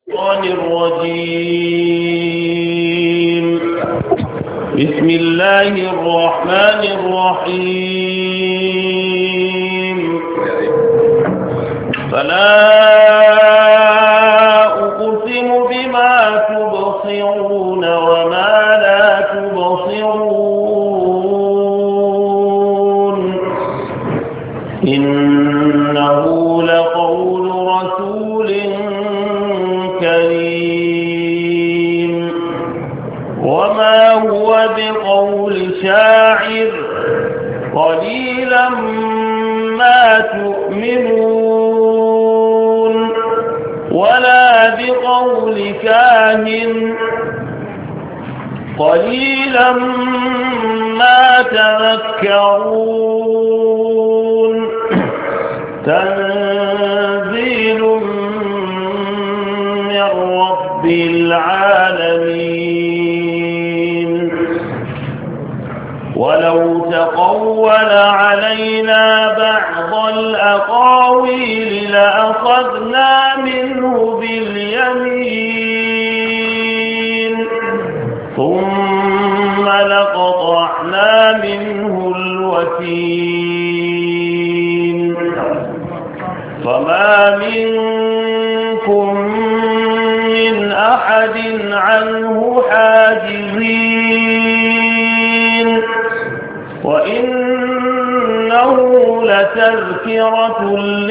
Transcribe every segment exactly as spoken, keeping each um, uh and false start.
الشيطان الرجيم. بسم الله الرحمن الرحيم. فلا أقسم بما تبصرون وما لا تبصرون إنه لقول رسول كريم وما هو بقول شاعر قليلا ما تؤمنون ولا بقول كاهن قليلا ما تذكرون تنزيل من رب العالمين ولو تقول علينا بعض الأقاويل لأخذنا منه باليمين ثم لقطعنا منه الوتين فما منكم من أحد عنه حاجزين وإنه لتذكرة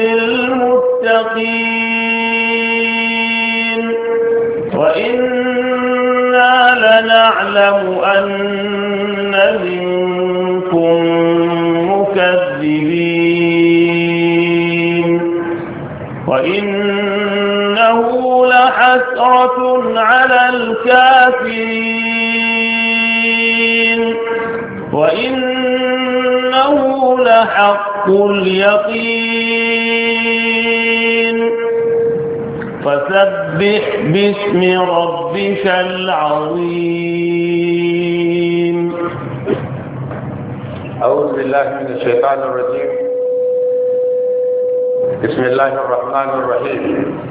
للمتقين وإنا لنعلم أن منكم مكذبين وإنه لحسرة على الكافرين وإنه لحق اليقين فسبح باسم ربك العظيم. أعوذ بالله من الشيطان الرجيم. بسم الله الرحمن الرحيم.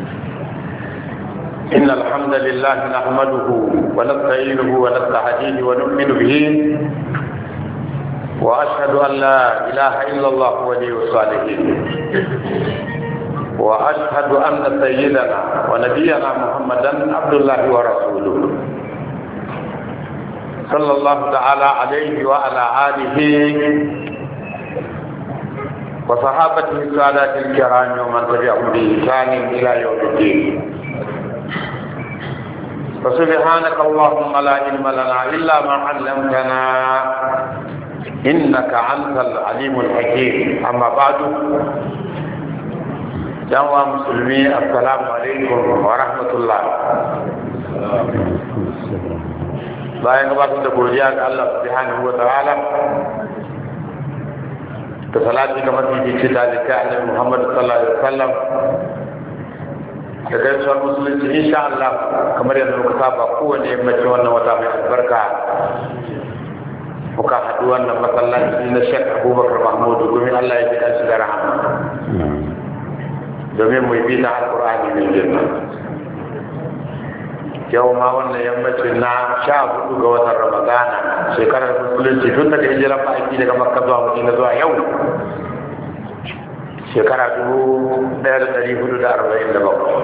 إن الحمد لله نحمده ونستعينه ونستهديه ونؤمن به وأشهد أن لا إله إلا الله ولي الصالحين وأشهد أن سيدنا ونبينا محمدا عبد الله ورسوله صلى الله تعالى عليه وعلى آله وصحابته السادات الكرام ومن تبعهم بإحسان إلى يوم الدين. فسبحانك اللهم لا علم لنا إلا ما علمتنا إنك أنت العليم الحكيم. أما بعد جماعة مسلمين السلام عليكم ورحمة الله. bayan gabatar da godiya ga Allah subhanahu wa ta'ala da salati ga mafifici da alika annabi Muhammad sallallahu alaihi wasallam da gaisuwar musulunci insha Allah kamar yadda muka saba kowane yammacin wannan wata mai albarka muka haɗu wannan masallaci na Sheikh Abubakar Mahmudu domin Allah ya ji shi da rahama domin mu bi ta alqur'ani mai girma. Yau ma wannan yammacin na sha hudu ga watan Ramadana shekarar musulunci tun daga hijirar ma'aiki daga Makka zuwa Madina zuwa yau shekara dubu ɗaya da ɗari hudu da arba'in da bakwai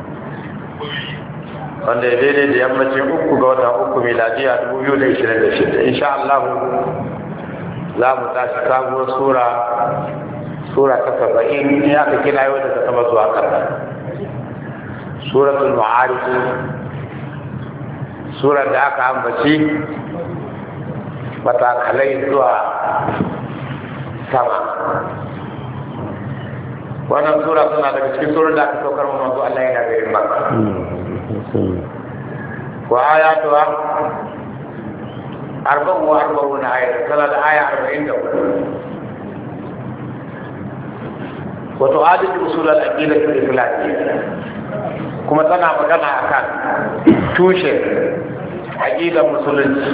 wanda ya daidai da yammacin uku ga watan uku miladiya dubu biyu da ishirin da shida. Insha Allah za mu tashi sabuwar sura sura ta saba'in in aka kira yau daga sama zuwa ƙasa suratul Ma'arij, surar da aka ambaci matakalai zuwa sama. Wannan sura suna daga cikin surar da aka saukar mu manzo Allah yana garin Makka. Wa ayatuha arba'un wa arba'una ayat, tana da aya arba'in da hudu. Wa tu'addu usul al-aqidah al-islamiyya, kuma tana magana akan tushe aqidar musulunci.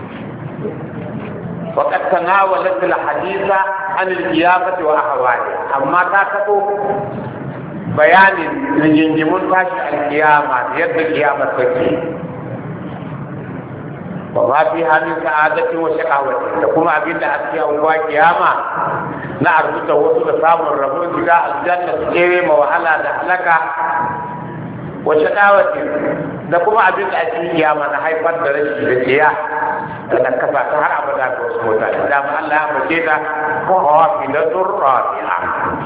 وقد تناولت الحديث عن القيامة وأحوالها، أما تاكتو bayanin jinjimun tashi alkiyama yadda kiyama take wa ma fi hadin sa'adatin wa shaqawatin da kuma abinda a cikin abuwa kiyama na arzuta wasu da samun rabon shiga aljanna su kere ma wahala da halaka wa shaqawatin da kuma abinda a cikin kiyama na haifar da rashi da tsiya da na kasa ta har abada ga wasu mutane da ma Allah ya bace ta qafidatur rafi'a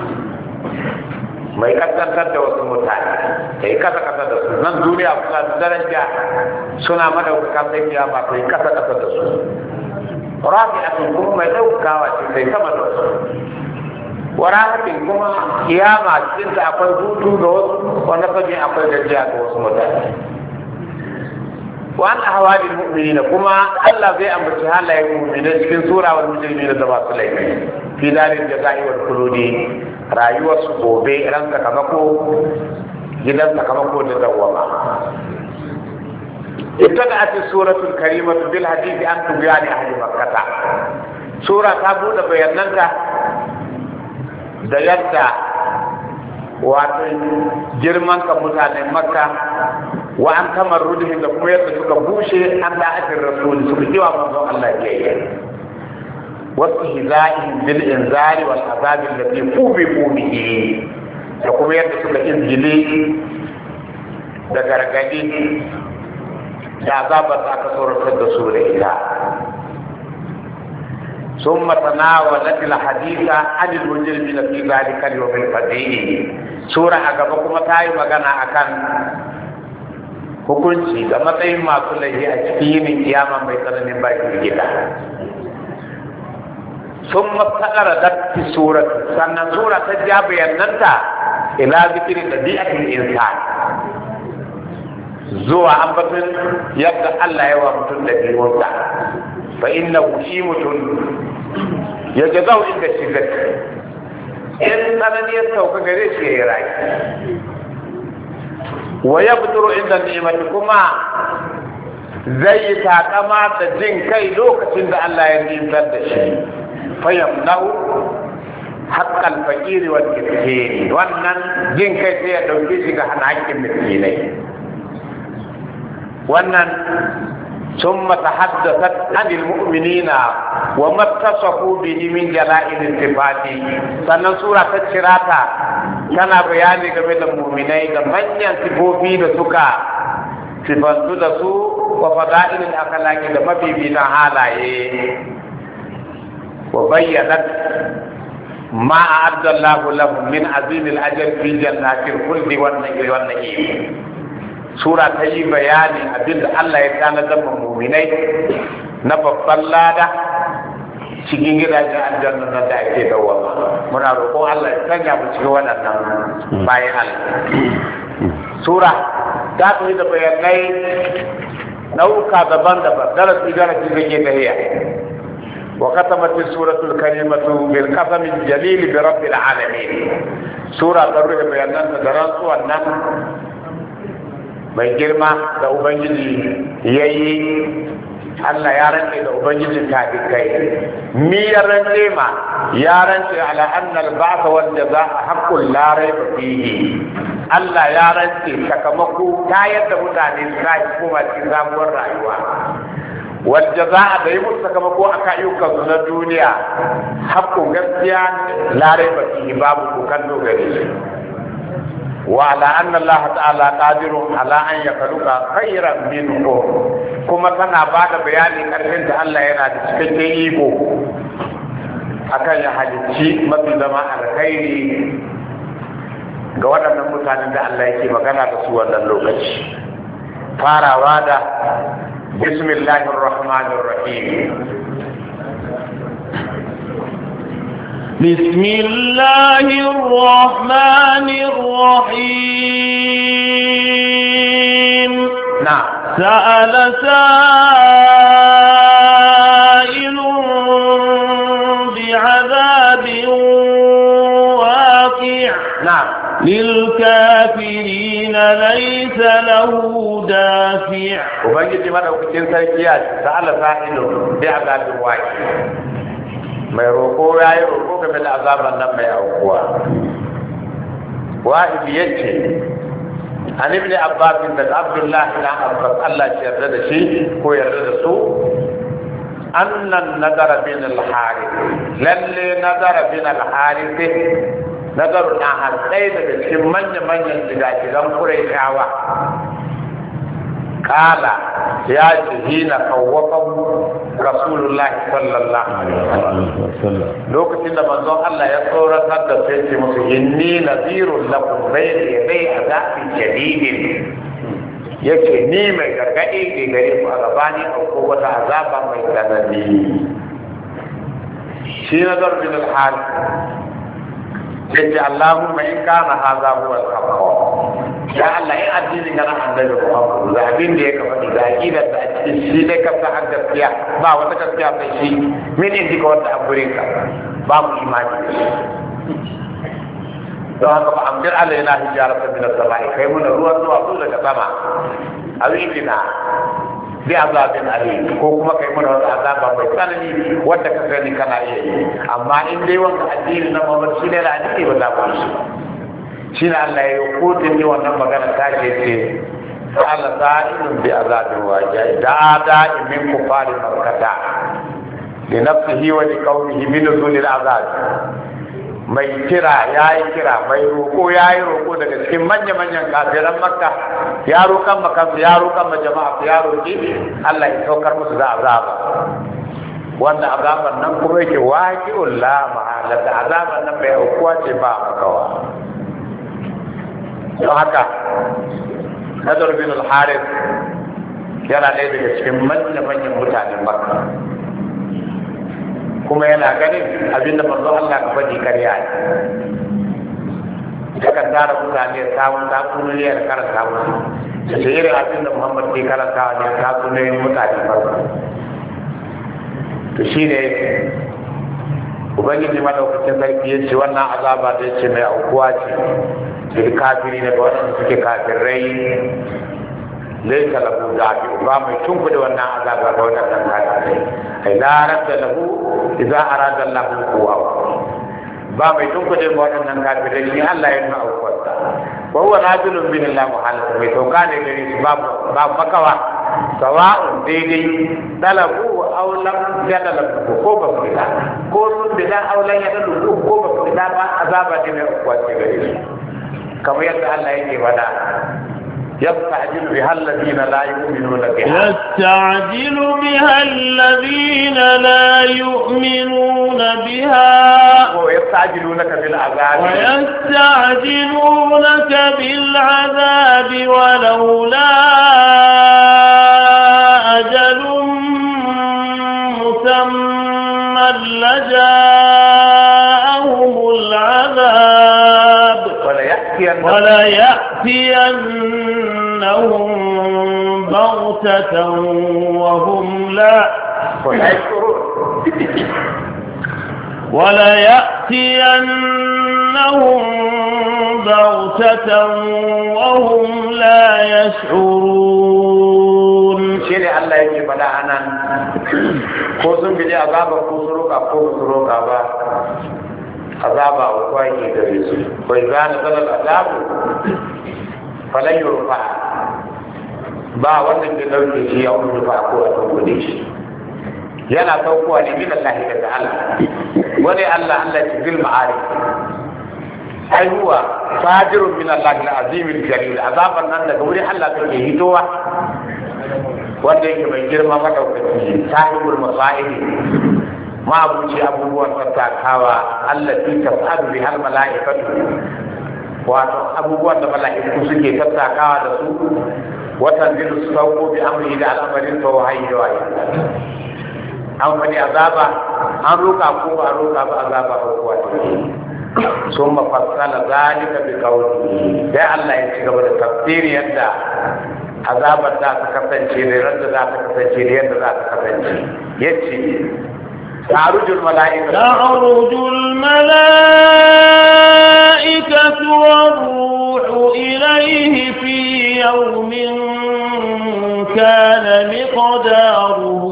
mai kaskantar da wasu mutane da yi kasa kasa da su nan duniya suna da daraja suna madaukakan sai kiyama sai kasa kasa da su rafi'atun kuma mai daukawa ce sai sama da wasu warahatin kuma kiyama cikin ta akwai hutu ga wasu wanda kaje akwai gajiya ga wasu mutane wa an ahwalil mu'minina kuma Allah zai ambaci halayen mu'minai cikin sura wal mujrimina da masu laifi fi dalil jaza'i wal khuludi rayuwar su gobe ran sakamako gidan sakamako da dawwama ibtada'at as-suratul karimatu bil hadithi an tubyani ahli makkah sura ta bude bayananta da yadda wato girman ka mutanen makka wa an tamarrudihim da kuma yadda suka bushe an da'atin rasul suka kiwa manzon Allah ke yi wasu hiza'in bil inzari wal azabi allati qubiqu bihi da kuma yadda suka injili da gargadi da azabar da aka tsoratar da su da ita ثم تناولت الحديث عن المجرمين في ذلك اليوم الفضيل سورة أجابكم تاي مغانا أكان hukunci da matsayin masu laifi a cikin yinin kiyama mai tsananin bakin gida sun matsakara da sura sannan sura ta ja bayananta ila zikirin da bi'atul insan zuwa ambaton yadda Allah ya wa mutum da biyunsa fa innahu shi mutum ya jazau inda shigar in tsanani ya sauka gare shi ya yi rai wa ya buduru inda ni'imati kuma zai yi takama da jin kai lokacin da Allah ya nimtar da shi fa yamna'u haqqal faqiri wal miskin wannan jin kai sai ya dauke shi ga hakkin miskinai wannan ثم تحدثت عن المؤمنين وما اتصفوا به من جلائل الصفات sannan sura ta cirata tana bayani game da mu'minai da manyan sifofi da suka sifantu da su wa fada'ilul akhlaqi da mabibitan halaye wa bayyanat ma a'adda Allahu lahum min azimil ajr fi jannatil khuldi wan na'im sura ta yi bayanin abinda Allah ya tanadar wa mu'minai na babban lada cikin gidajen aljanna na da ake dawama muna roƙon Allah ya sanya mu cikin waɗannan bayan Allah sura ta yi da bayanai nau'uka daban-daban darasi darasi da ke tahiya wa katamat suratul karimatu bil qasam al jalil bi rabbil alamin sura ta rufe bayanan da rantsuwan nan mai girma da ubangiji ya yi Allah ya rantse da ubangijin tabikai mi ya rantse ma ya rantse ala annal ba'sa wal jazaa haqqul la rayba fihi Allah ya rantse sakamako ta yadda mutane za su koma cikin sabuwar rayuwa wal jazaa da yi musu sakamako aka ayyukan su na duniya haqqun gaskiya la rayba fihi babu kokan dogare shi وعلى أن الله تعالى قادر على أن يخلق خيرا منه كما كان بعد بيان كرهن الله ينادي سكتي إيكو akan ya halicci mafi zama alkhairi ga waɗannan mutanen da Allah yake magana da su wannan lokaci farawa da bismillahir rahmanir rahim بسم الله الرحمن الرحيم نعم سأل سائل بعذاب واقع نعم للكافرين ليس له دافع وبنجي ما لو كنت سأل سائل بعذاب واقع mai roƙo ya yi roƙo game da azaban nan mai aukuwa wa'id yace an ibn abbas da abdullah ibn abbas Allah ya yarda da shi ko yarda da su annan nadara bin al-harith lalle nadara bin al-harith nadaru na hadai daga cikin manyan manyan gidajen Qurayshawa kala ya ce hina kawwafan rasulullahi sallallahu alaihi wasallam lokacin da manzon Allah ya tsoratar da sai ce musu inni nadhirun lakum bayna yaday azabin shadidin yake ni mai gargadi ke gare ku a gabani ko wata azaba mai tsanani shi nazar bin al-hal yace Allahumma in kana hadha huwa al-haqq ya Allah in addinin kana annabi Muhammad da abin da ya kafa da aqidar da shi ne ka sa gaskiya ba wata gaskiya sai shi min in dika wata aburin ka ba mu imani don haka ba amdir alaina hijaratan min as-sama'i kai mun ruwan zuwa su daga sama awidina bi azabin alim ko kuma kai mun wata azaba mai tsanani wanda ka gani kana iya yi amma in dai wanda addini na Muhammad shi ne da addini ba za ku shi shi ne Allah ya yi kotun yi wannan magana ta ce ce Allah sa'ilun bi azabin wajiya da da'in min kufari markata li nafsihi wa li qawmihi min nuzulil azab mai kira yayi kira mai roko yayi roko daga cikin manya manyan kafiran makka ya roƙan maka ya roƙan ma jama'a ya roƙi Allah ya saukar musu da azaba wannan azaban nan kuma yake waqi'ul la mahala da azaban nan bai aukuwa ce ba makawa don haka Nadar bin al-Harith yana ɗaya daga cikin manya-manyan mutanen Makka kuma yana ganin abinda manzo Allah ka faɗi karya ne yakan tara mutane samun takuniyar karanta musu da shi irin abinda Muhammad ke karanta ne takuniyar mutane Makka to shi ne Ubangiji madaukakin sarki ya ce wannan azaba da ya ce mai aukuwa ce da kafiri ne ga waɗanda suke kafirai laisa lahu dafi ba mai tunkuɗe wannan azaba ga waɗannan kafirai ai la radda lahu idza arada Allahu quwa ba mai tunkuɗe ga waɗannan kafirai ni Allah ya nuna aukuwarsa wa huwa rajulun min Allah muhalata mai sauka ne gare shi ba ba makawa sawa'un daidai dalabu aw lam yadalabu ko ba su da ko sun da aw lam yadalabu ko ba su da ba azaba ne mai aukuwarsa gare shi kamar yadda Allah yake wada يستعجل بها الذين لا يؤمنون بها يستعجل بها الذين لا يؤمنون بها ويستعجلونك بالعذاب ويستعجلونك بالعذاب ولولا أجل مسمى لجاءهم العذاب ولا يأتينهم بغتة وهم لا ولا يأتينهم بغتة وهم لا يشعرون شيء الله يجي بدا أنا كوسم بدي أذاب كوسروك أكو كوسروك أبا azaba uku yake gare su bai zana zalar azabu falan yurfa ba wannan da dauke shi ya rufa ko a sauƙuɗe shi yana sauƙuwa ne min Allah daga Allah wani Allah Allah ci bil ma'arif ai huwa fadirun min Allah al-azim al-jalil azaban nan daga wurin Allah take hitowa wanda yake mai girma madaukaki sahibul masa'ib ma abuci abubuwan tattakawa allati tafadu bi hal mala'ikatu wato abubuwan da mala'iku suke tattakawa da su watan zilu su sauko bi amri da al'amarin ta wahayi da wahayi an wani azaba an roƙa ko ba a roƙa ba azaba ko kuwa sun mafassala zalika bi qawli dai Allah ya ci gaba da tafsiri yadda azabar za ta kasance da yadda za ta kasance da yadda za ta kasance yace تعرج الملائكة تعرج الملائكة والروح إليه في يوم كان مقداره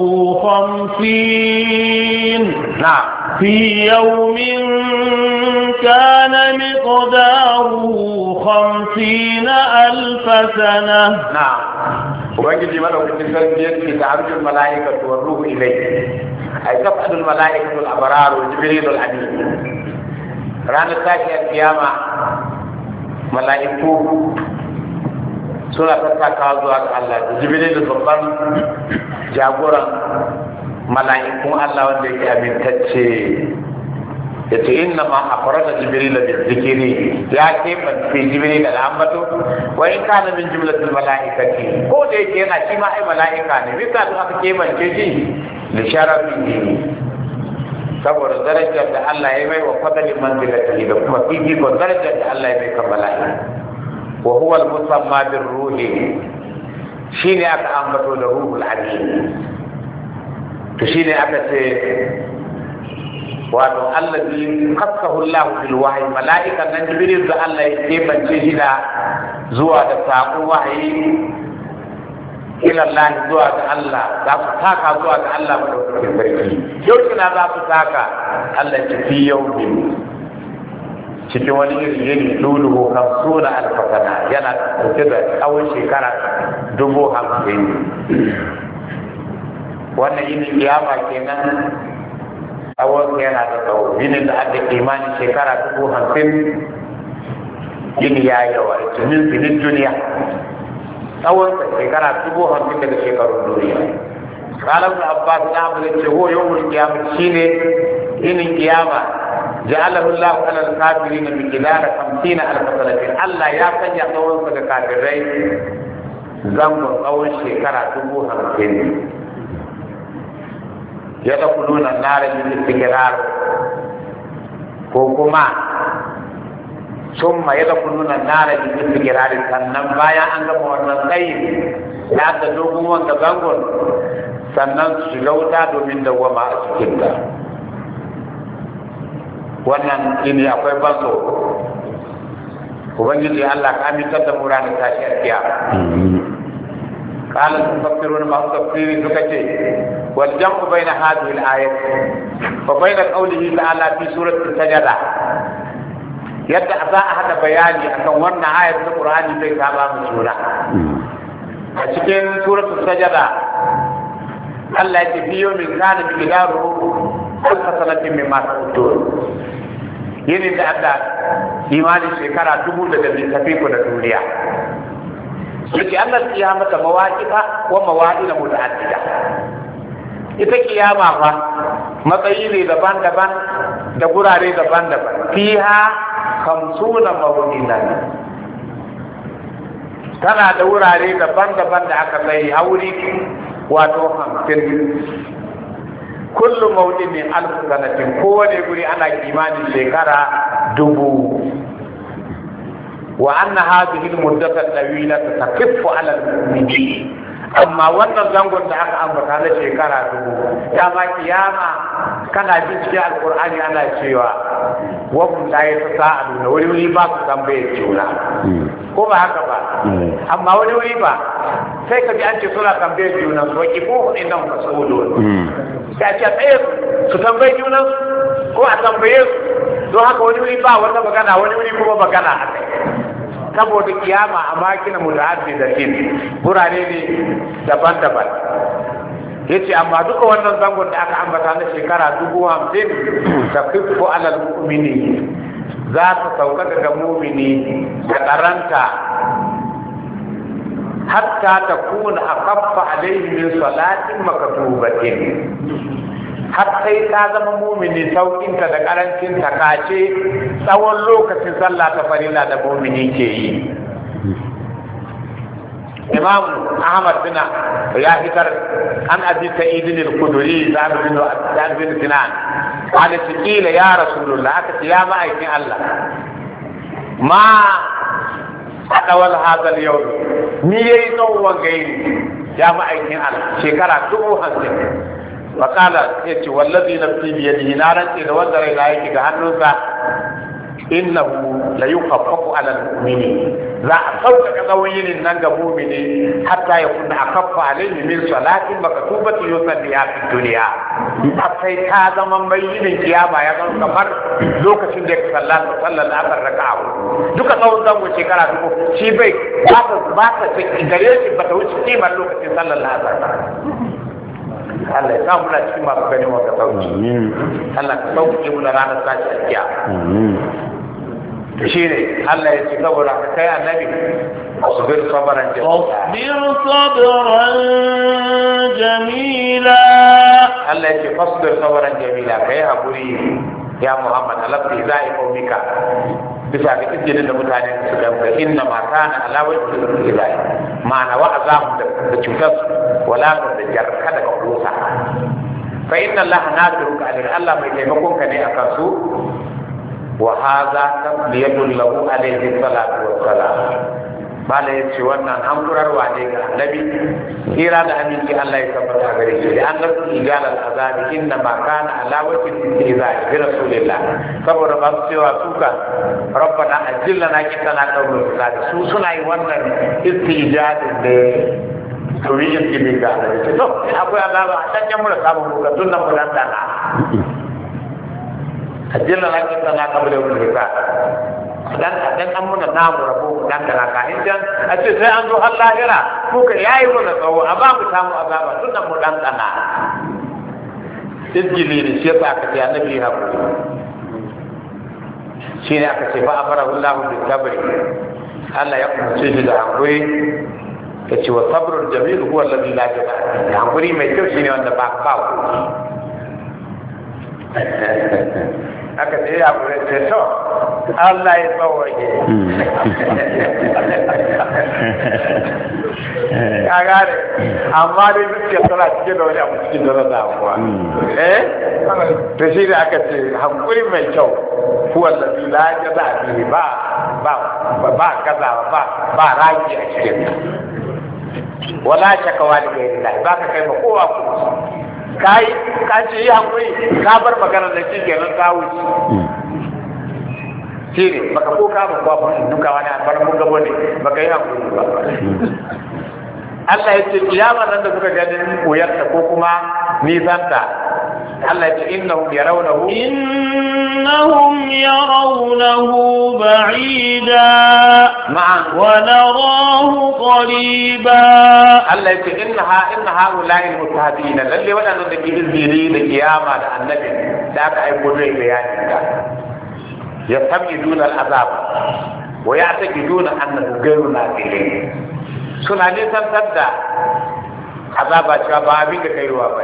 خمسين نعم في يوم كان مقداره خمسين ألف سنة. نعم. وبنجي ملك التسلية في تعرج الملائكة والروح إليه، أي تفعل الملائكة الأبرار وجبريل الأمين. رانا تاشي القيامة ملائكة suna tattakawa zuwa ga Allah da jibril da babban jagoran mala'ikun Allah wanda yake amintacce yace inna ma afrada jibril bi dhikri ya ke ban fi jibril da ambato wa in kana min jumlatil mala'ikati ko da yake yana shi ma ai mala'ika ne bisa da aka ke bance shi li sharafi saboda darajar da Allah ya mai wa fadali manzilati da kuma fifi ko darajar da Allah ya mai kan mala'ika wa huwa al-musamma bir-ruhi shine aka ambato da ruhul amin to shine aka ce wato allazi qassahu Allah bil wahyi malaika nan jibril da Allah ya kebance shi da zuwa da sakon wahayi ila Allah zuwa ga Allah za su taka zuwa ga Allah madaukakin sarki yau kina za su taka Allah ya fi yau cikin wani irin yini luluhu hamsuna alfasana yana dauke da tsawon shekara dubu hamsin wannan yini kiyama kenan tsawon yana da tsawo yinin da aka kimanin shekara dubu hamsin yini ya yawa tunin finin duniya tsawon shekara dubu hamsin daga shekarun duniya kalam da abbas da abu da ce ho yawon kiyama shine yinin kiyama ja'alahu Allah ala al-kafirin min qidar khamsina alf sanatin Allah ya sanya tsawon sa ga kafirai zangon tsawon shekara dubu hamsin ya da kuluna nare min istiqrar ko kuma summa ya da kuluna nare min istiqrar sannan bayan an gama wannan tsayi ya da dogon wanda zangon sannan su shiga wuta domin dawwama a cikin ta wannan ini akwai banso ubangiji Allah ka amintar da mu ranar tashi a kiyama qala tafsiruna ma tafsiri suka ce wal jam'u baina hadhihi al-ayat wa baina qawlihi ta'ala fi surati sajada yadda za a hada bayani akan wannan ayat ta Qur'ani bai saba mu sura a cikin surati sajada Allah ya ce biyo min kana bi daru alfa sanatin mimma ta'udun yini da Allah imanin shekara dubu daga tafi ku da duniya yake Allah kiyamata mawaqifa wa mawa'ila muta'addida ita kiyama fa matsayi ne daban-daban da gurare daban-daban fiha khamsuna mawdinan tana da wurare daban-daban da aka tsaye hauri wato hamsin kullu mawdin alf sanatin kowane guri ana kimanin shekara dubu wa anna hadhihi al-muddata tawila takiffu ala al-mu'minin amma wannan zangon da aka ambata na shekara dubu ya ma kiyama kana jin cikin alqur'ani ana cewa wa hum la yatasaaluna wani wuri ba su tambaye juna ko ba haka ba amma wani wuri ba sai ka ji an ce suna tambaye juna su waki ko innan masulun ya ce tsaye su tambaye juna ko a tambaye su don haka wani wuri ba wata magana wani wuri kuma magana a kai saboda kiyama a makina mutahaddi da tin burane ne daban-daban yace amma duka wannan zangon da aka ambata na shekara dubu hamsin ta kifu alal mu'mini za ta sauka daga mu'mini da karanta hatta ta kuna akaffa alaihi min salatin maktubatin har sai ta zama mumini saukinta da karancin ta kace tsawon lokacin sallah ta farilla da mumini ke yi imam ahmad bin ya fitar an abi sa'id al-khudri da bin da bin sinan qala qila ya rasulullah aka ya ma'aikin Allah ma adawal hadal yawm ni yayi tsawon gairi ya ma'aikin Allah shekara dubu hamsin wakala ya ce wallazi nafsi biyadihi na rance da wanda rai yake ga hannunsa innahu la yukhaffafu ala al-mu'minin za a sauƙaƙa tsawon yinin nan ga mu'mini hatta ya kunna akaffa alayhi min salatin maktubati yusalliha fi dunya sai ta zama mai yinin kiyama ya zama kamar lokacin da ya sallata sallar asar raka'a duka tsawon zango shekara dubu shi bai ba ta ba ta gare shi ba ta wuce kimar lokacin sallar asar Allah ya samu na cikin masu ganin wanda sauki Allah ka sauke mu da ranar sashi a kiya shi ne Allah ya ce saboda ka kai annabi asbir sabran jamila fasbir sabran jamila Allah ya ce fasbir sabran jamila kai hakuri ya Muhammad alabti zai qaumika bisa ga kijinin da mutane su ga inna ma kana alawai da ilai ma'ana wa azam da cutar wala da jarka daga kusa fa inna Allah nasiruka alil Allah mai taimakon ka ne akan su wa hadha tabliyatun lahu alayhi salatu wassalam bala yace wannan an kurarwa ne ga annabi kira da aminci Allah ya tabbata gare shi da annabi igal al-azab inna ma kana alawati izai bi rasulillah saboda ba su cewa suka rabbana ajilna kitana qawlu su suna yi wannan istijadin da to yi yin gibi ga Allah to akwai azaba a can mu da samu muka tunnan mu dan dana ajilna kitana qawlu izai dan dan an muna namu rabo dan da ka injan a ce sai an zo har lahira kuka yayi mu da tsawo a ba mu samu azaba tunnan mu dan dana izgili ne shi ba ka ce annabi hakuri shi ne aka ce fa amara Allahu bi sabri Allah ya umarce shi da hakuri ya ce wa sabrul jamil huwa alladhi la yada hakuri mai kyau shine wanda ba ba ku aka ce ya hakuri ce to Allah ya tsawaye ya gane amma dai zuciya tana cike da wani abu cikin da rasa kuwa eh to shi da aka ce hakuri mai kyau huwa allazi la jaza bihi ba ba ba kaza ba ba raki a cikin wala shakawa da gairi da ba ka kai ma kowa ku kai ka ce yi hakuri ka bar magana da shi kenan ka wuce shi ne baka ko ka ba kwa duka wani albar mun gabo ne baka yi hakuri ba Allah ya ce kiyama nan da kuka ganin koyarta ko kuma nisanta Allah ya ce innahum yarawnahu innahum yarawnahu ba'ida ma'an wa narahu qariba Allah ya ce innaha inna haula'i almutahadina lalle wadannan da ke izini da kiyama da annabi da aka aiko zai bayani da yasamiduna al'azab wa ya'taqiduna annahu ghayru nafi'in suna nisantar da azaba cewa ba abin da kaiwa ba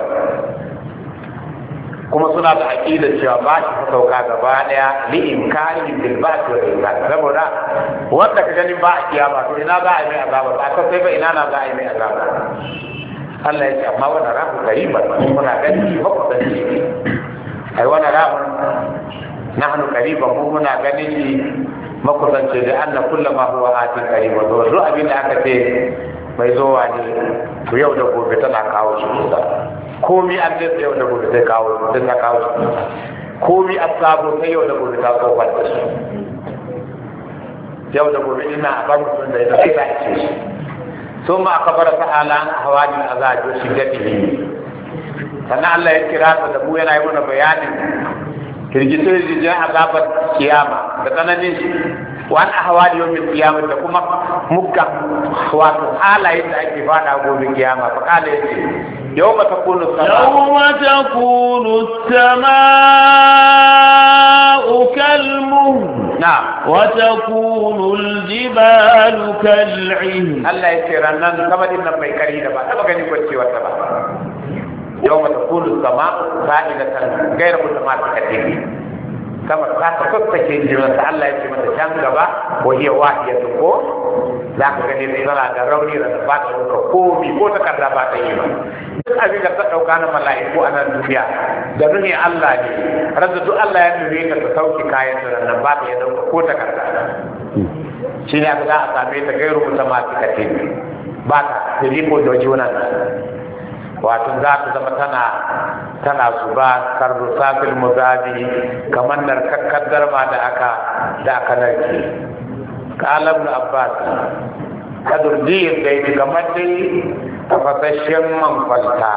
kuma suna da aƙidar cewa ba shi ta sauka gaba ɗaya li imkani bil ba'th wa rizq saboda wanda ka gani ba a kiyama to ina za a yi mai azaba ba ka sai ba ina na za a yi mai azaba Allah ya ce amma wannan rahu qariban muna gani shi ba ku sani ai wannan rahu nahnu qariban mu muna ganin shi makusance da anna kullama huwa atin qariba to duk abin da aka ce mai zowa ne to yau da gobe tana kawo shi kusa komi an da yau da gobe sai kawo sai ta kawo shi komi asabo sai yau da gobe ta kofar da shi yau da gobe ina a bar mutum da ita sai ta ce shi ثم أخبر تعالى عن أحوال العذاب وشدته sannan Allah ya kira ta da mu yana yi mana bayanin firgice-firgice azabar kiyama da tsananin shi wani ahawali yau min kiyama da kuma mugga wato halayen da ake fada gobe kiyama fa kala yace yau ma ta kunu sama yau ma ta kunu sama kalmuh na wa ta kunu aljibalu kal'in Allah ya ce ranan kamar din nan mai kari da ba taba gani kwancewar ta ba يوم تكون السماء سائلة غير متماسكة كما تاسكت كينجما الله يسمى تشانغبا وهي واحية ko za ka gani da yana da rauni da ba ta ɗauka komi ko ta karda ba ta yi ba duk abin da ta ɗauka na mala'iku a nan duniya da nuni Allah ne rasa duk Allah ya nuni ka ta sauki kayan da nan ba ta yi ɗauka ko ta karda shi ne aka za a same ta gairu mutamassikatin ba ta da riko da junan wato za ta zama tana tana zuba karru safil muzabi kamar narkakkar darma da aka da aka narke qala ibn abbas kadur dir dai kamar dai tafasashen man falta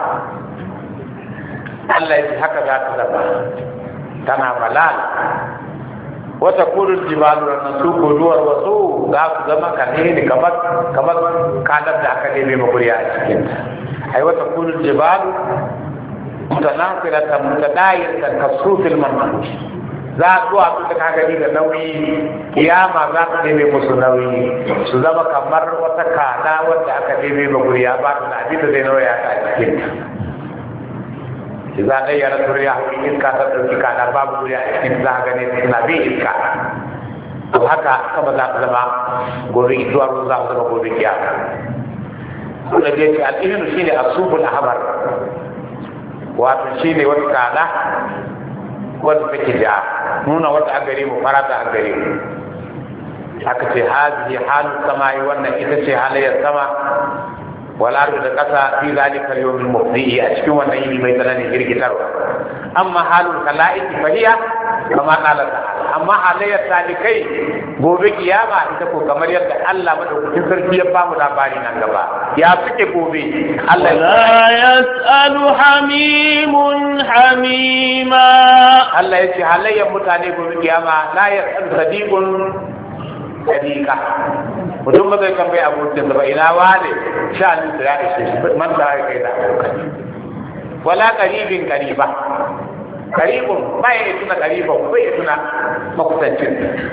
Allah ya haka za ta zama tana malal wata kudin jibalu na su kuduwar wasu za su zama kanene kamar kamar kadar da aka neme maguriya a cikinta ai wata kudin jibalu mutanafilatan mutadayiratan kasufil manhuj za a zuwa su da kagani da nauyi kiyama za ta neme musu nauyi su zama kamar wata kada wanda aka neme maguriya ba su da abin da zai nauya ta a cikinta za a ɗaya na turiya iska ta ɗauki kada babu guri a cikin za a gane suna bin iska to haka kama za ta zama gobe zuwa ruwan za ta zama gobe kiyama suna je ce al'ilinu shine asubul ahmar wato shine wata kada wanda take ja nuna wata a gare mu farata a gare mu aka ce hazihi halu sama'i wannan ita ce halayyar sama wala da kasa fi zalika al-yawm al-mufdi a cikin wannan yini mai tsananin girgitarwa amma halul khalaiqi fahiya kama qala ta'ala amma halayyar talikai gobe kiyama ita ko kamar yadda Allah madaukakin sarki ya ba mu labari nan gaba ya suke gobe Allah la yas'alu hamimun hamima Allah ya ce halayyar mutane gobe kiyama la yas'alu sadiqun sadiqa mutum ba zai tambayi abokin ba ina wane sha'anin da ya ishe shi man da ya kai da abokan wala qaribin qariba qaribun ba ya tuna qariba ko ya tuna makusancin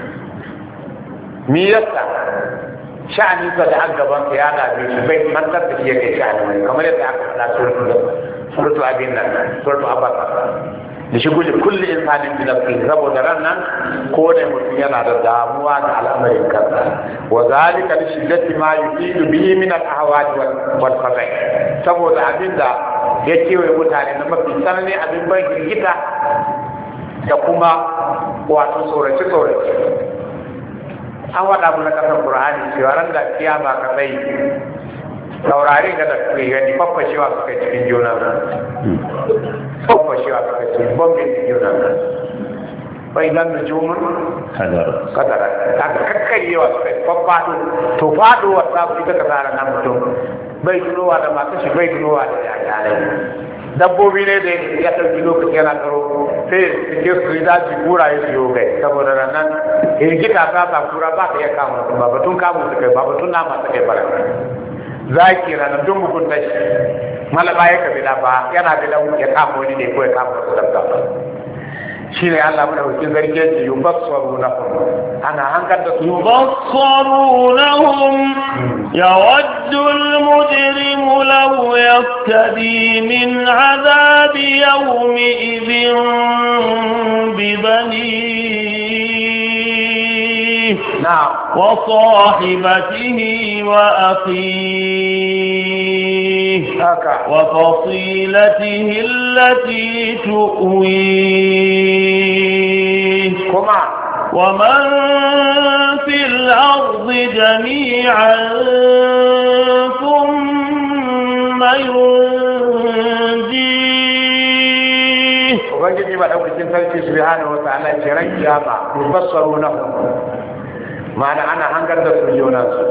mi yasa sha'anin da an gaban ka ya da shi bai mantar da yake sha'anin kamar yadda aka faɗa suratul suratul abin nan suratul abasa da shi guje kulli insanin bi nafsihi saboda ran nan ko da mutum yana da damuwa da al'amarin kansa wa zalika li shiddati ma yufidu bihi min al-ahwal wal qadai saboda abinda ya kewaye mutane na mafi sanani abin ban girgita da kuma wato tsorace tsorace an wada mu na kasar Qur'ani cewa ran da kiyama ka sai saurari ga da ke gani fafashewa suka cikin juna fafashewa suka cikin bombin cikin juna bai nan da jumun kadara ta kakkaryewa suka yi faffado to fadowa ta fi ta kasara na mutum bai tunowa da masu shi bai tunowa da yayarai dabbobi ne da ya ɗauki lokaci yana tsaro sai suke su yi daji kura ya siyo kai saboda ranar hirgita ta sa kura ba ta iya kama ba batun kamun su kai ba batun nama su kai bara zaki ranar dun hukunta shi malaba ya kabi da ba yana da lau ya kama wani ne ko ya kama wasu dabba shi ne Allah mana hukun zarge ce yi baswaru na ana hankar da su baswaru lahum yawaddu al-mujrimu law yaftadi min azabi yawmi idhin bi banihi na'am وصاحبته وأخيه وفصيلته التي تؤويه ومن في الأرض جميعا ثم ينجيه وبنجي ما دوكتين sarki subhanahu wa ta'ala jiran kiyama mufassarunahum ma'ana ana hangar da su junansu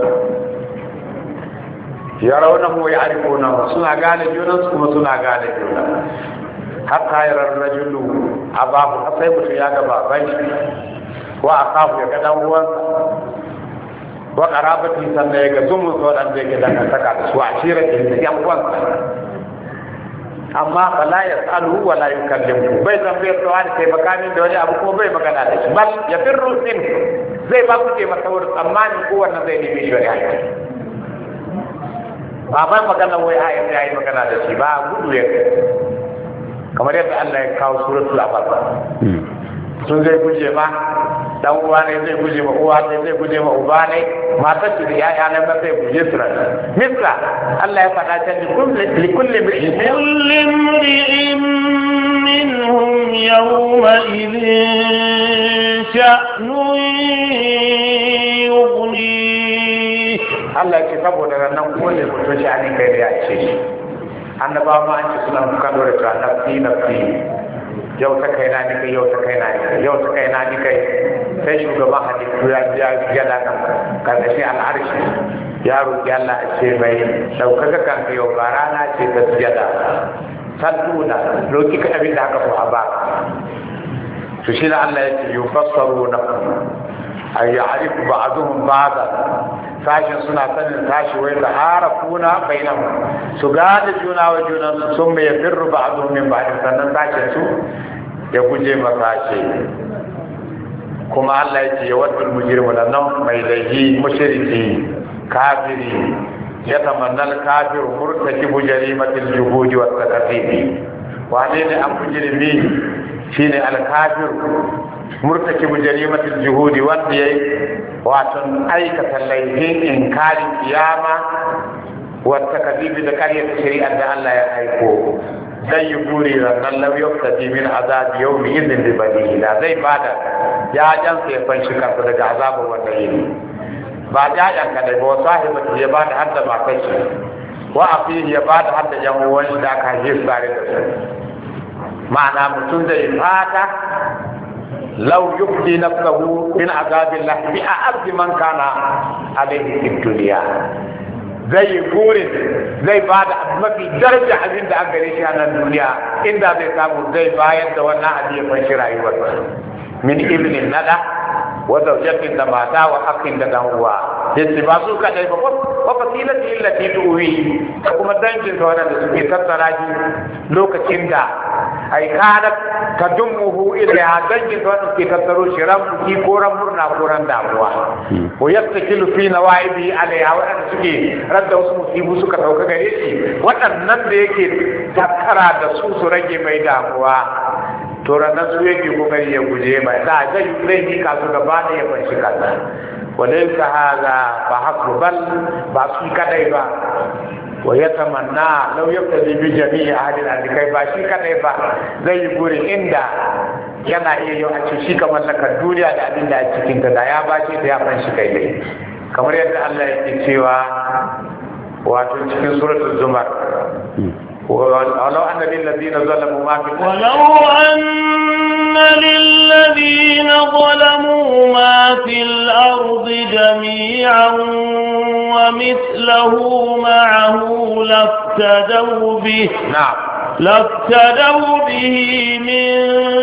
ya raunahu ya arifunahu suna gane junansu kuma suna gane juna hatta yarar rajulu abahu sai mutum ya ga baban shi wa akafu ya ga dan uwansa wa qarabati sannan ya ga zumun sauran da yake dangantaka da su a shira da yan uwansa amma fala yasalu wa la yukallimu bai tambayar da wani sai makamin da wani abu kuma bai magana da shi bal ya firru sin zai ba ku ce masa wurin tsammani ko wannan zai nemi shi wani hanya ba bai magana wai a yanzu ya yi magana da shi ba gudu ya kamar yadda Allah ya kawo suratul abasa sun zai guje ma dan uwa ne zai guje ma uwa ne zai guje ma uba ne matar shi da yaya ne ba zai guje su ran misra Allah ya faɗa ta likulli likulli imri'in minhum yawma idhin sha'nun yughni Allah ya ce saboda nan kowane mutum shi an kai da ya ce annabawa ma an ce suna kan dore ta nafsi nafsi yau ta kai na ni kai yau ta kai na ni yau ta kai na ni kai sai shugaban hadisi ya ya gada kan karkashin al'arshi ya roƙi Allah a ce mai ɗaukaka kanka yau ba rana ce ta sujada salluna roƙi ka abin da aka so a ba to shi da Allah ya ce yufassaru na ay ya'rifu ba'duhum ba'da sashin suna sanin sashi wai da harafuna bainahum su gane juna wa juna sun mai firru ba'duhum min ba'd sannan sashin su ya guje masa shi kuma Allah ya ce ya wadul mujrimu nan mai laifi mushriki kafiri ya tamannal kafir murtakibu jarimatil juhudi wat takfifi wane ne an mujrimi shine al kafir murtakibu jarimatil juhudi wanda yayi wato aikata laifin inkarin kiyama wat takfifi da kariyar shari'ar da Allah ya aiko zai yi buri ranar lauyar da min azabi yau mi izin da bari da zai bada ya jansa ya fanshi kansa daga azabar wannan yini ba jajan ka da ba sahibatu ya bada hadda matar shi wa afihi ya bada hadda yan uwan shi da aka yi sare da su ma'ana mutum zai fata law yubdi nafsahu min azabillah bi a'abd man kana alayhi fid dunya zai gurin zai bada mafi daraja abin da aka gare shi a nan duniya inda zai samu zai bayar da wannan abin ya fanshi rayuwarsa min ibnin nada wa zawjatin da mata wa akhin da dan uwa yace ba su kadai ba wa fasilati illati tuwi da kuma dangin da wanda suke tattara shi lokacin da ai kana tadummuhu ila dangin da wanda suke tattaro shi ran ki ko ran murna ko ran damuwa ko yastakilu fi nawaibi alaiha wanda suke radda wasu musibu suka dauka gare shi waɗannan da yake tattara da su su rage mai damuwa to ranar su yake kokari ya guje mai da zai zai yi kasu gaba da ya fanshi kaza walin ka haza ba haku bal ba su kadai ba wa ya tamanna lau yabta bi jami'i ahadin alikai ba shi kadai ba zai yi guri inda yana iya yau a ce shi ka mallakar duniya da abin da a cikin ta da ya bace da ya fanshi kai dai kamar yadda Allah yake cewa wato cikin suratul zumar ولو أن للذين ظلموا ما في ولو أن للذين ظلموا ما في الأرض جميعا ومثله معه لافتدوا به نعم لافتدوا به من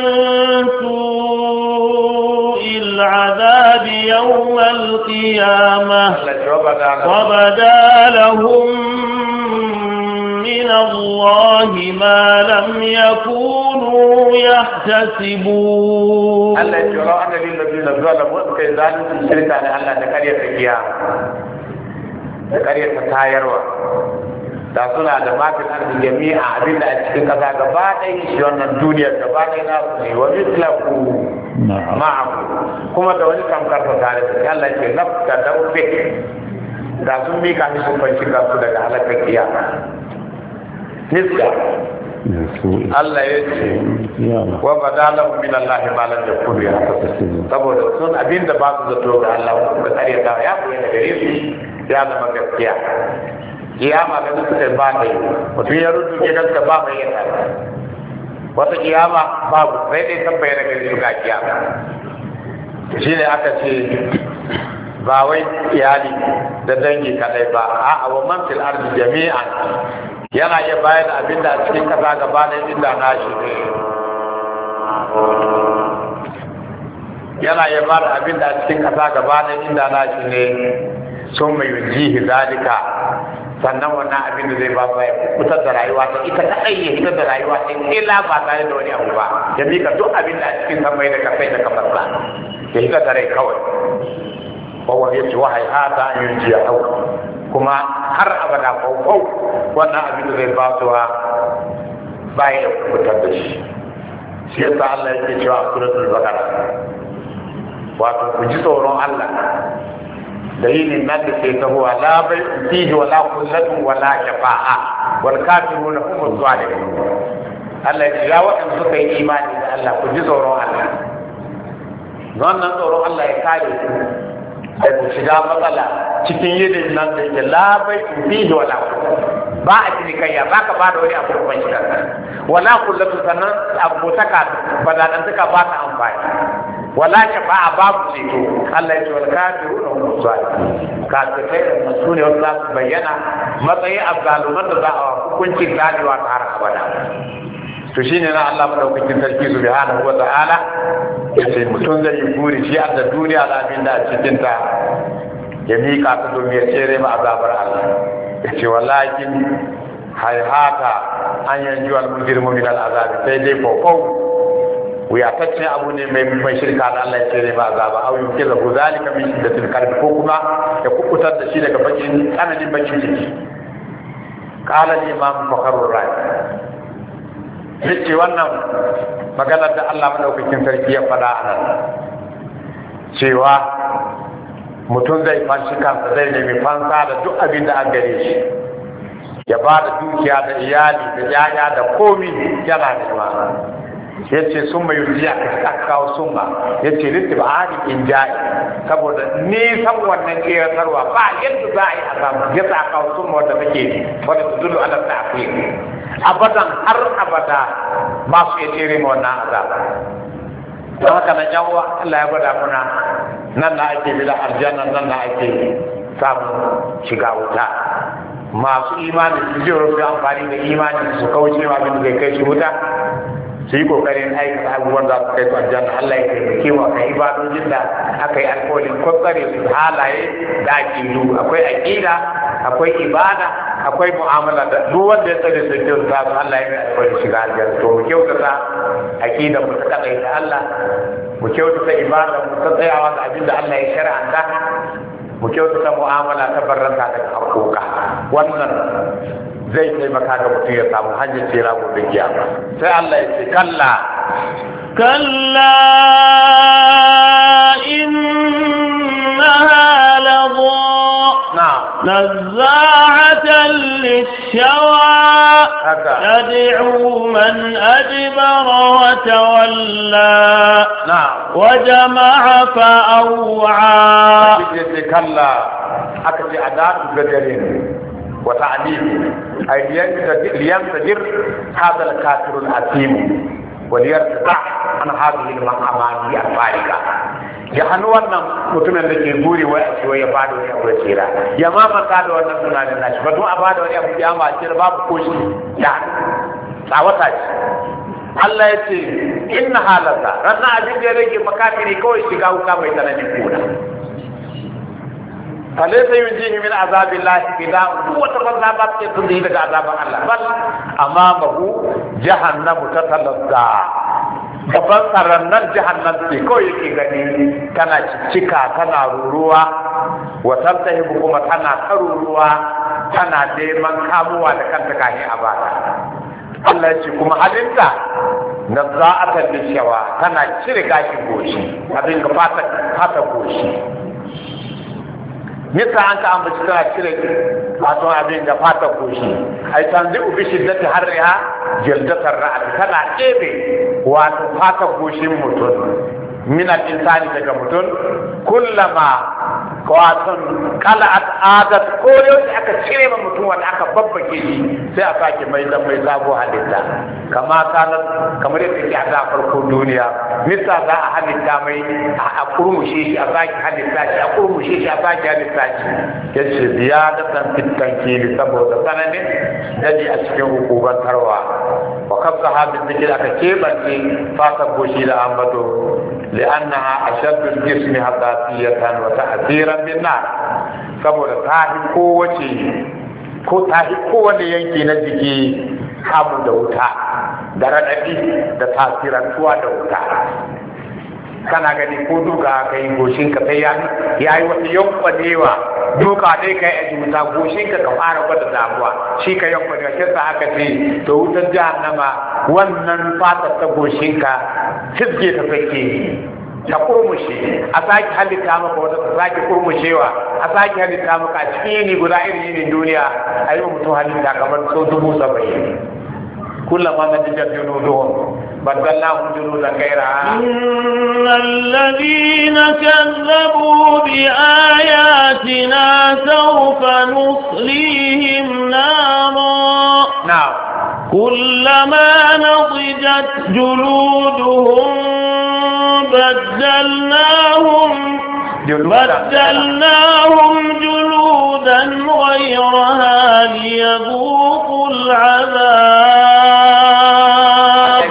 سوء العذاب يوم القيامة وبدا لهم من الله ما لم يكونوا يحتسبون الله يجرى أن للذين ظلموا كذلك الشرك على الله تكرية القيامة تكرية التايروا da suna da mafi arzi jami'a abinda a cikin kasa gaba ɗaya shi wannan duniyar gaba ɗaya na su ne wani tilaku ma'aku kuma da wani tamkar ta tare da Allah ke lafta dauke da sun mika ni sun fanci kansu daga halakar kiyama niska Allah ya ce wa badalahu min Allah ma lam yakun ya saboda sun abinda ba su zato ga Allah suka tsare ta ya koyi da gare su ya zama gaskiya kiyama da suka ba ta yi mutum ya rudu ke gaskiya ba mai yata wata kiyama babu sai dai san bayyana gare su ga kiyama shi ne aka ce ba wai iyali da dangi kadai ba a'a wa man fil ardi jami'an yana iya bayar da abin da a cikin kasa gaba da inda na shi ne yana iya bayar da abin da a cikin kasa gaba da inda na shi ne sun mai yujihi zalika sannan wannan abin da zai ba su ya fitar da rayuwa ta ita ta ɗaya fitar da rayuwa ta ila ba tare da wani abu ba ya mika duk abin da a cikin samai da kasai da kafarsa ya fitar da rai kawai wawan ya ce wahai hata an yi jiya hau kuma har abada faufau wannan abin da zai basuwa bayan ya fitar da shi shi yasa Allah yake cewa a suratul baqara wato ku ji tsoron Allah da yin nan da ke tahowa la bai fihi wala kullatu wala shafa'a wal kafiruna hum zalimun Allah ya ce ya waɗanda suka yi imani da Allah ku ji tsoron Allah wannan tsoron Allah ya kare ku da ku shiga matsala cikin yidin nan da yake labai fi wala ba a cinikayya ba ka ba da wani abu kuma shi kanka wala kullatu sannan abotaka ba da dan taka ba ta amfani wala shafa'a babu ceto Allah ya ce wal kafiruna hum zalimun kafirai da su ne wanda su bayyana matsayin azzaluman da za a hukunci zaliwa ta har abada to shine na Allah madaukakin sarki subhanahu wa ta'ala yace mutum zai yi guri shi a duniya da abin da a cikin ta ya mika ta domin ya tsere ma azabar Allah yace walakin hayhata an yanju al-mujrimu min al-azab sai dai fofau wuyataccen abu ne mai mai shirka da Allah ya tsere ba azaba au yuke da zalika min shiddatil qalbi ko kuma ya kukutar da shi daga bakin tsananin bakin ciki qala al-imam fakhrur razi yace wannan maganar da Allah madaukakin sarki ya faɗa a nan cewa mutum zai fanshi kansa zai nemi fansa da duk abin da an gare shi ya ba da dukiya da iyali da yaya da komi yana nema ya ce sun mai yuziya ka kawo summa ya ce litti ba a in ja'i saboda nisan wannan ƙeratarwa ba yadda za a yi a samu ya sa kawo summa wanda take wadda ta zulu ala ta akwai abadan har abada ba su iya tere ma wannan azaba don haka nan yan uwa Allah ya gwada muna nan na ake bila aljanna nan na ake samun shiga wuta masu imani su ji rufe amfani da imani su kauce ma abin da zai kai shi wuta su yi kokarin aikata abubuwan da su kai su aljanna Allah ya taimake wa kan ibadojin da aka yi alƙawarin kwakware su halaye da aƙidu akwai aƙida akwai ibada akwai mu'amala da duk wanda ya tsare su kyauta su Allah ya yi alƙawarin shiga aljanna to mu kyautata aƙida mu ta kaɗai da Allah mu kyautata ibada mu ta tsayawa da abin da Allah ya shar'anta mu kyautata mu'amala ta barranta daga haƙoƙa wannan zai taimaka ga mutum ya samu hanyar tsira gobe kiyama sai Allah ya ce kalla kalla innaha ladha nazza'atan lish-shawa tad'u man adbara wa tawalla wa jama'a fa'aw'a kalla aka ce adatu gadarin وتعليم أي لينتجر هذا الكافر الأثيم وليرتدع عن هذه المعاني الفارقة ya hannu wannan mutumin da ke guri wai a cewa ya bada wani abu tsira ya ma manta da wannan tunanin nashi ba to a bada wani abu ya ma tsira babu koshi da tsawata ce Allah ya ce inna halata ranar abin da ya rage makafiri kawai shiga wuta mai tsananin kuna فليس ينجيه من عذاب الله إذا هو تغلبت تنجيه لك عذاب الله بل أمامه جهنم تتلذى gaban tsarannan jahannan ce kawai yake gani tana cika tana ruruwa watan ta hibu kuma tana karuruwa tana neman kamuwa da kanta kahin a bata Allah ce kuma halinta na za'atar da shawa tana cire gashin goshi abin ga fata goshi nisa an ka ambaci tana cire wato abin da fata koshi ai tanzi ubi shiddati harriha jaldatar ra'at tana ɗebe wato fata goshin mutum min al-insani daga mutum kullama wato qala'at adat ko yau aka cire ma mutum wanda aka babbake shi sai a sake mai dan mai sabo halitta kama kana kamar yadda ke a farko duniya nisa za a halitta mai a kurmushe shi a sake halitta shi a kurmushe shi a sake halitta shi yace ziyadatan fitan kili saboda sananin daji a cikin hukubantarwa wa kabka habin zikir aka kebance fata goshi da ambato li'annaha ashaddu al-jismi hasasiyatan wa ta'thiran bin nar saboda ta hi kowace ko ta hi kowane yanki na jiki kamu da wuta da raɗaɗi da tasirantuwa da wuta kana gani ko duka ka yi goshinka sai ya yi wata yankwanewa duka dai ka yi a wuta goshinka ka fara gwada damuwa shi ka yankwanewa shi sa aka ce to wutar jahannama wannan fatar ta goshinka cizge ta sake ta kurmushe a sake halitta maka wata ta sake kurmushewa a sake halitta maka a cikin yini guda irin yinin duniya a yi wa mutum halitta kamar sau dubu saba'in kullum ma na jijar junuduhun بدلناهم جلودا غيرها إن الذين كذبوا بآياتنا سوف نصليهم نارا نعم كلما نضجت جلودهم بدلناهم بدلناهم جلودا غيرها ليذوقوا العذاب.